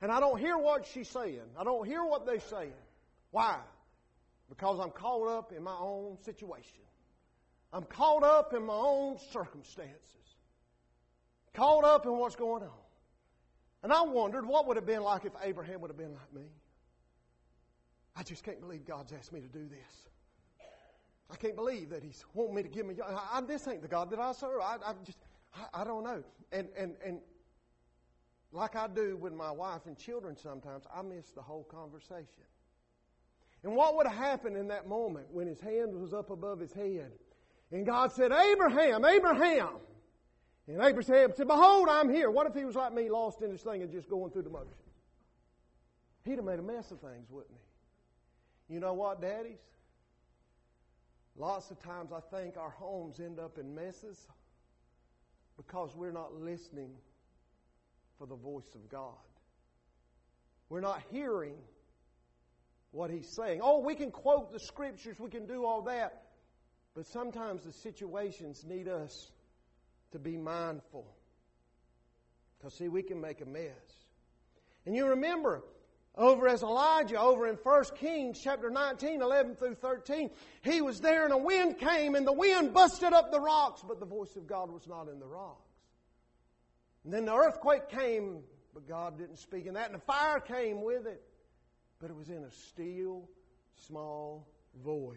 And I don't hear what she's saying. I don't hear what they're saying. Why? Because I'm caught up in my own situation. I'm caught up in my own circumstances. Caught up in what's going on. And I wondered what would have been like if Abraham would have been like me. I just can't believe God's asked me to do this. I can't believe that He's wanting me to give me. I, I, this ain't the God that I serve. I, I just, I, I don't know. And and and like I do with my wife and children, sometimes I miss the whole conversation. And what would have happened in that moment when his hand was up above his head, and God said, "Abraham, Abraham," and Abraham said, "Behold, I'm here." What if he was like me, lost in this thing and just going through the motions? He'd have made a mess of things, wouldn't he? You know what, daddies? Lots of times I think our homes end up in messes because we're not listening for the voice of God. We're not hearing what He's saying. Oh, we can quote the Scriptures, we can do all that, but sometimes the situations need us to be mindful. Because, see, we can make a mess. And you remember, over as Elijah, over in First Kings chapter nineteen, eleven through thirteen, he was there and a wind came and the wind busted up the rocks, but the voice of God was not in the rocks. And then the earthquake came, but God didn't speak in that, and the fire came with it, but it was in a still, small voice.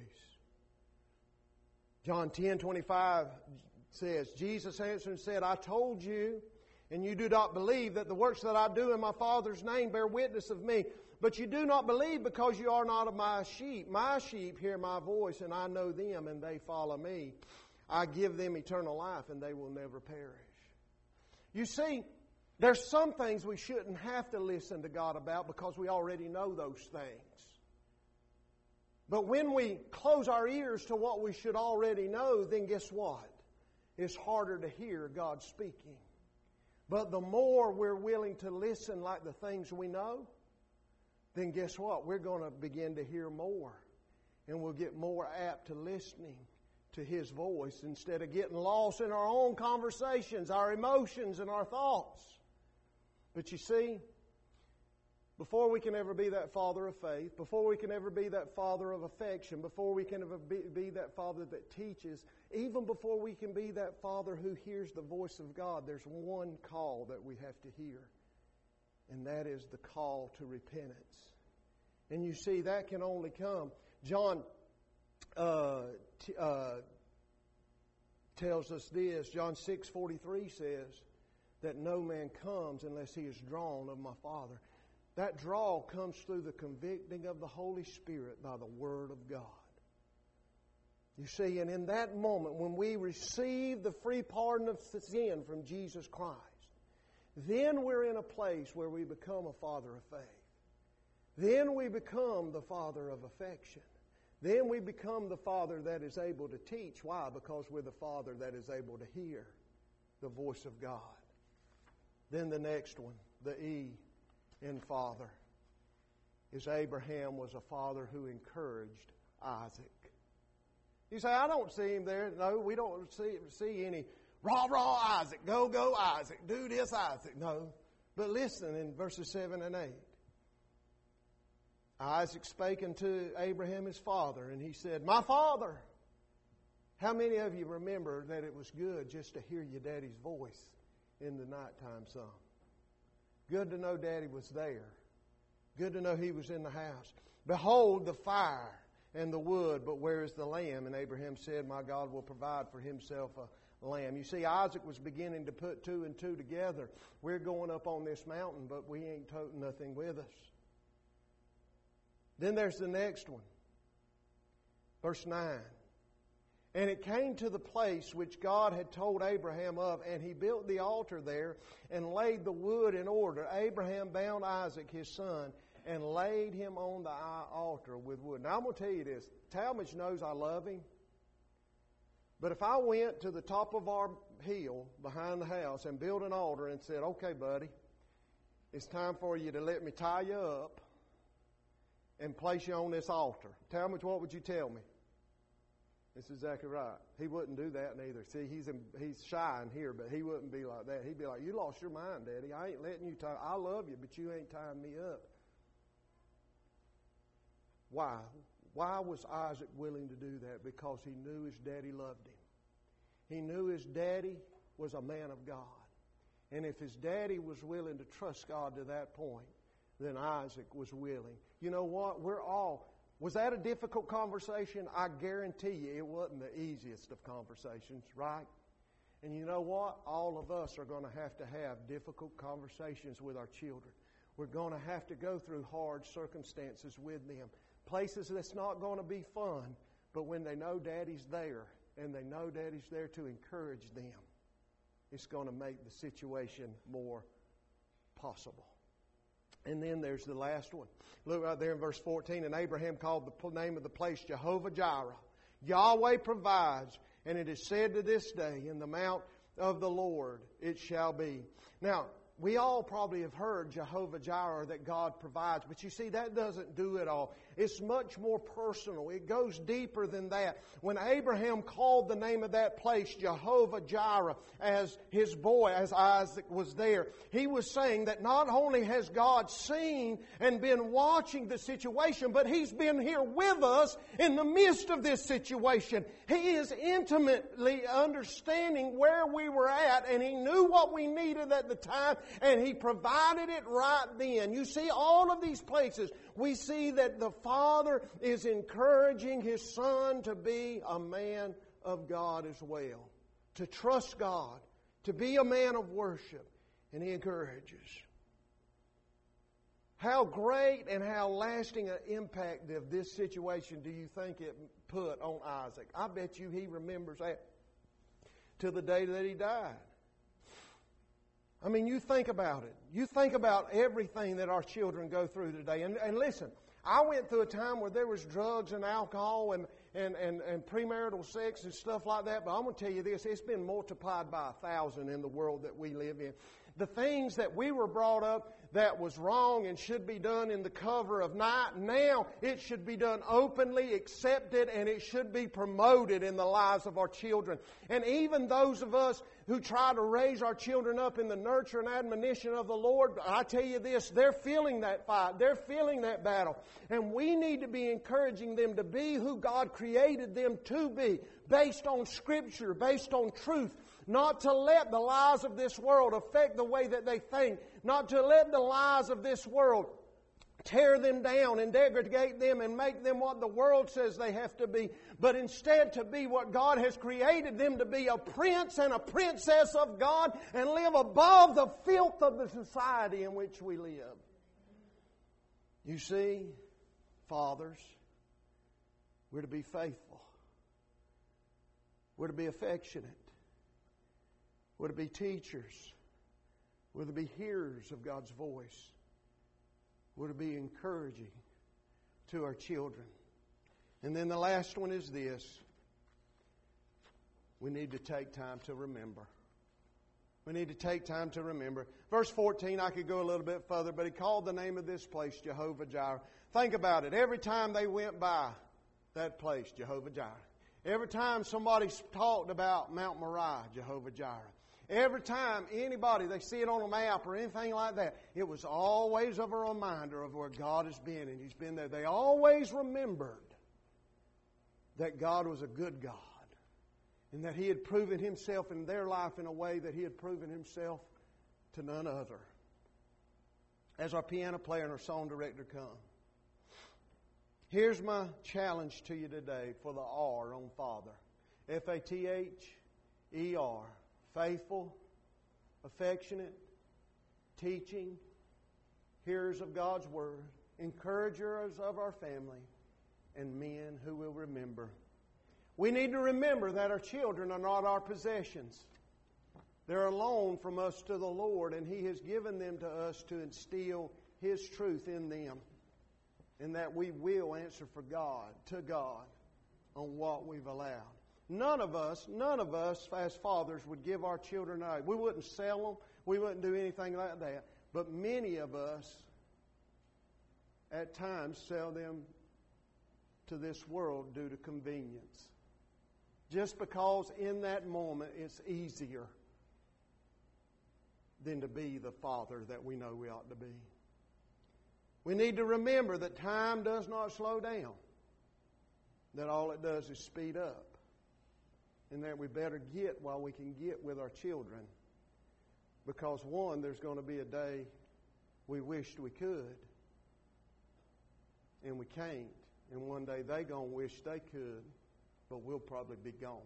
John ten twenty-five says, Jesus answered and said, "I told you, and you do not believe that the works that I do in my Father's name bear witness of me. But you do not believe because you are not of my sheep. My sheep hear my voice, and I know them, and they follow me. I give them eternal life, and they will never perish." You see, there's some things we shouldn't have to listen to God about because we already know those things. But when we close our ears to what we should already know, then guess what? It's harder to hear God speaking. But the more we're willing to listen like the things we know, then guess what? We're going to begin to hear more. And we'll get more apt to listening to His voice instead of getting lost in our own conversations, our emotions, and our thoughts. But you see, before we can ever be that father of faith, before we can ever be that father of affection, before we can ever be, be that father that teaches, even before we can be that father who hears the voice of God, there's one call that we have to hear, and that is the call to repentance. And you see, that can only come. John uh, t- uh, tells us this. John six forty-three says that no man comes unless he is drawn of my Father. That draw comes through the convicting of the Holy Spirit by the Word of God. You see, and in that moment, when we receive the free pardon of sin from Jesus Christ, then we're in a place where we become a father of faith. Then we become the father of affection. Then we become the father that is able to teach. Why? Because we're the father that is able to hear the voice of God. Then the next one, the E in father, is Abraham was a father who encouraged Isaac. You say, I don't see him there. No, we don't see, see any rah, rah, Isaac, go, go, Isaac, do this, Isaac. No. But listen in verses seven and eight. Isaac spake unto Abraham his father, and he said, "My father." How many of you remember that it was good just to hear your daddy's voice in the nighttime song? Good to know Daddy was there. Good to know He was in the house. "Behold the fire and the wood, but where is the lamb?" And Abraham said, "My God will provide for Himself a lamb." You see, Isaac was beginning to put two and two together. We're going up on this mountain, but we ain't toting nothing with us. Then there's the next one. Verse nine. "And it came to the place which God had told Abraham of, and he built the altar there and laid the wood in order. Abraham bound Isaac his son and laid him on the altar with wood." Now I'm going to tell you this. Talmadge knows I love him. But if I went to the top of our hill behind the house and built an altar and said, "Okay, buddy, it's time for you to let me tie you up and place you on this altar," Talmadge, what would you tell me? That's exactly right. He wouldn't do that neither. See, he's in, he's shy in here, but he wouldn't be like that. He'd be like, you lost your mind, Daddy. I ain't letting you tie. I love you, but you ain't tying me up. Why? Why was Isaac willing to do that? Because he knew his daddy loved him. He knew his daddy was a man of God. And if his daddy was willing to trust God to that point, then Isaac was willing. You know what? We're all... Was that a difficult conversation? I guarantee you it wasn't the easiest of conversations, right? And you know what? All of us are going to have to have difficult conversations with our children. We're going to have to go through hard circumstances with them. Places that's not going to be fun, but when they know Daddy's there and they know Daddy's there to encourage them, it's going to make the situation more possible. And then there's the last one. Look right there in verse fourteen. And Abraham called the name of the place Jehovah-Jireh. Yahweh provides. And it is said to this day, in the mount of the Lord it shall be. Now, we all probably have heard Jehovah-Jireh, that God provides. But you see, that doesn't do it all. It's much more personal. It goes deeper than that. When Abraham called the name of that place Jehovah-Jireh as his boy, as Isaac was there, he was saying that not only has God seen and been watching the situation, but He's been here with us in the midst of this situation. He is intimately understanding where we were at, and He knew what we needed at the time, and He provided it right then. You see, all of these places, we see that the Father is encouraging His Son to be a man of God as well, to trust God, to be a man of worship, and He encourages. How great and how lasting an impact of this situation do you think it put on Isaac? I bet you he remembers that to the day that he died. I mean, you think about it. You think about everything that our children go through today. And, and listen, I went through a time where there was drugs and alcohol and, and, and, and premarital sex and stuff like that. But I'm going to tell you this, it's been multiplied by a thousand in the world that we live in. The things that we were brought up that was wrong and should be done in the cover of night, now it should be done openly, accepted, and it should be promoted in the lives of our children. And even those of us who try to raise our children up in the nurture and admonition of the Lord, I tell you this, they're feeling that fight. They're feeling that battle. And we need to be encouraging them to be who God created them to be, based on Scripture, based on truth. Not to let the lies of this world affect the way that they think. Not to let the lies of this world tear them down and degrade them and make them what the world says they have to be. But instead to be what God has created them to be, a prince and a princess of God, and live above the filth of the society in which we live. You see, fathers, we're to be faithful. We're to be affectionate. We're to be teachers. We're to be hearers of God's voice. We're to be encouraging to our children. And then the last one is this. We need to take time to remember. We need to take time to remember. Verse fourteen, I could go a little bit further, but he called the name of this place Jehovah-Jireh. Think about it. Every time they went by that place, Jehovah-Jireh. Every time somebody talked about Mount Moriah, Jehovah-Jireh. Every time anybody, they see it on a map or anything like that, it was always of a reminder of where God has been, and He's been there. They always remembered that God was a good God, and that He had proven Himself in their life in a way that He had proven Himself to none other. As our piano player and our song director come, here's my challenge to you today for the R on Father. F A T H E R. Faithful, affectionate, teaching, hearers of God's Word, encouragers of our family, and men who will remember. We need to remember that our children are not our possessions. They're a loan from us to the Lord, and He has given them to us to instill His truth in them, and that we will answer for God, to God, on what we've allowed. None of us, none of us as fathers would give our children away. We wouldn't sell them. We wouldn't do anything like that. But many of us, at times, sell them to this world due to convenience. just because in that moment it's easier than to be the father that we know we ought to be. We need to remember that time does not slow down, that all it does is speed up, and that we better get while we can get with our children. Because one, there's going to be a day we wished we could, and we can't. And one day they're going to wish they could, but we'll probably be gone.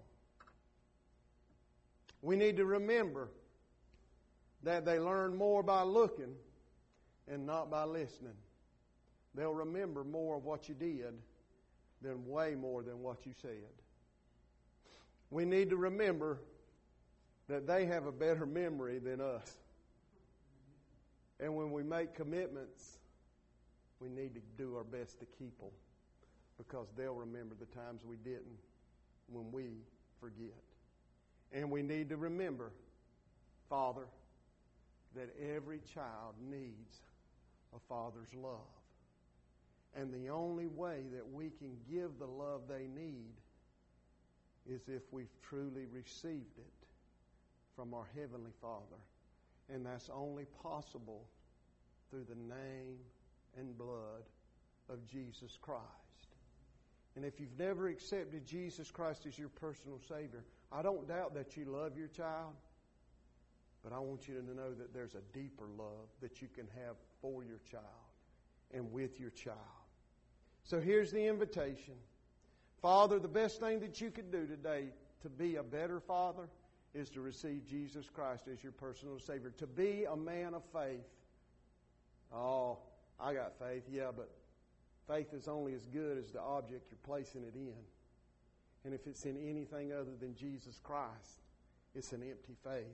We need to remember that they learn more by looking and not by listening. They'll remember more of what you did than way more than what you said. We need to remember that they have a better memory than us. And when we make commitments, we need to do our best to keep them, because they'll remember the times we didn't when we forget. And we need to remember, Father, that every child needs a father's love. And the only way that we can give the love they need is if we've truly received it from our Heavenly Father. And that's only possible through the name and blood of Jesus Christ. And if you've never accepted Jesus Christ as your personal Savior, I don't doubt that you love your child, but I want you to know that there's a deeper love that you can have for your child and with your child. So here's the invitation. Father, the best thing that you could do today to be a better father is to receive Jesus Christ as your personal Savior, to be a man of faith. Oh, I got faith, yeah, but faith is only as good as the object you're placing it in. And if it's in anything other than Jesus Christ, it's an empty faith.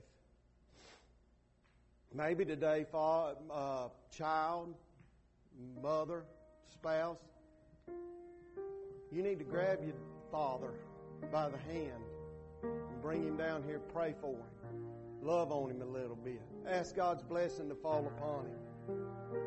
Maybe today, uh, child, mother, spouse, you need to grab your father by the hand and bring him down here, pray for him, love on him a little bit, ask God's blessing to fall upon him.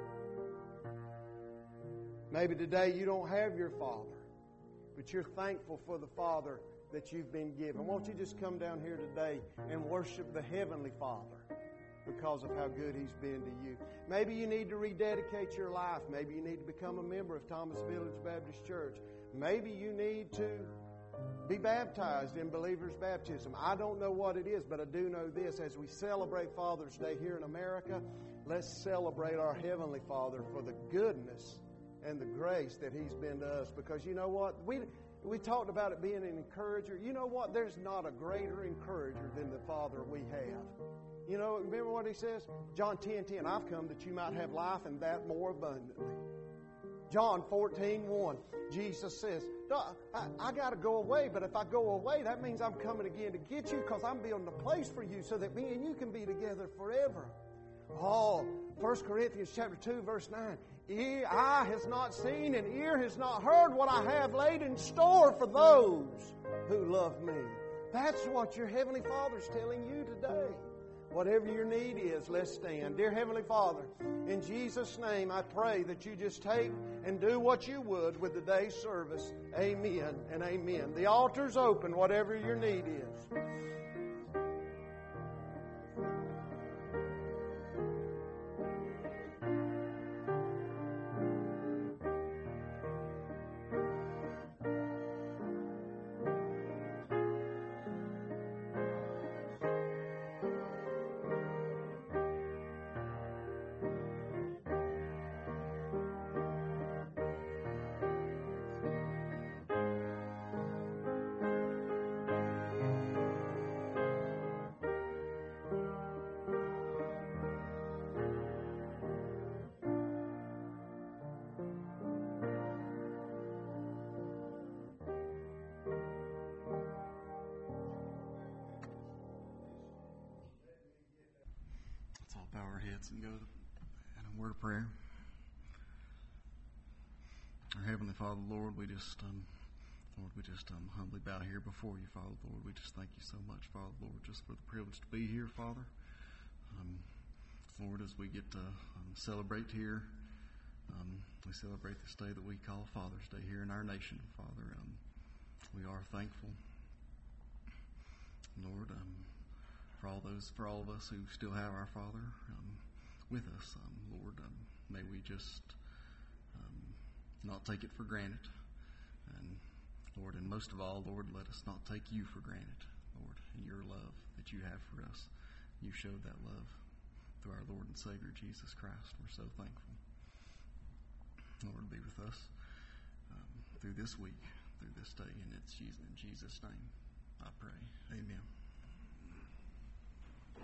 Maybe today you don't have your father, but you're thankful for the Father that you've been given. Won't you just come down here today and worship the Heavenly Father because of how good He's been to you? Maybe you need to rededicate your life. Maybe you need to become a member of Thomas Village Baptist Church. Maybe you need to be baptized in believer's baptism. I don't know what it is, but I do know this. As we celebrate Father's Day here in America, let's celebrate our Heavenly Father for the goodness and the grace that He's been to us. Because you know what? We we talked about it being an encourager. You know what? There's not a greater encourager than the Father we have. You know, remember what He says? John ten ten, I've come that you might have life and that more abundantly. John fourteen one, Jesus says, I, I got to go away, but if I go away, that means I'm coming again to get you, because I'm building a place for you so that me and you can be together forever. Oh, First Corinthians chapter two, verse nine. Ear, eye has not seen and ear has not heard what I have laid in store for those who love me. That's what your Heavenly Father's telling you today. Whatever your need is, let's stand. Dear Heavenly Father, in Jesus' name I pray that you just take and do what you would with the day's service. Amen and amen. The altar's open, whatever your need is. Bow our heads and go to and a word of prayer. Our Heavenly Father, Lord, we just, um, Lord, we just um, humbly bow here before you, Father, Lord. We just thank you so much, Father, Lord, just for the privilege to be here, Father. Um, Lord, as we get to um, celebrate here, um, we celebrate this day that we call Father's Day here in our nation, Father. Um, we are thankful Lord, um, for all those, for all of us who still have our Father um, with us, um, Lord, um, may we just um, not take it for granted. And Lord, and most of all, Lord, let us not take you for granted, Lord, and your love that you have for us. You showed that love through our Lord and Savior, Jesus Christ. We're so thankful. Lord, be with us um, through this week, through this day, and it's Jesus, in Jesus' name I pray. Amen.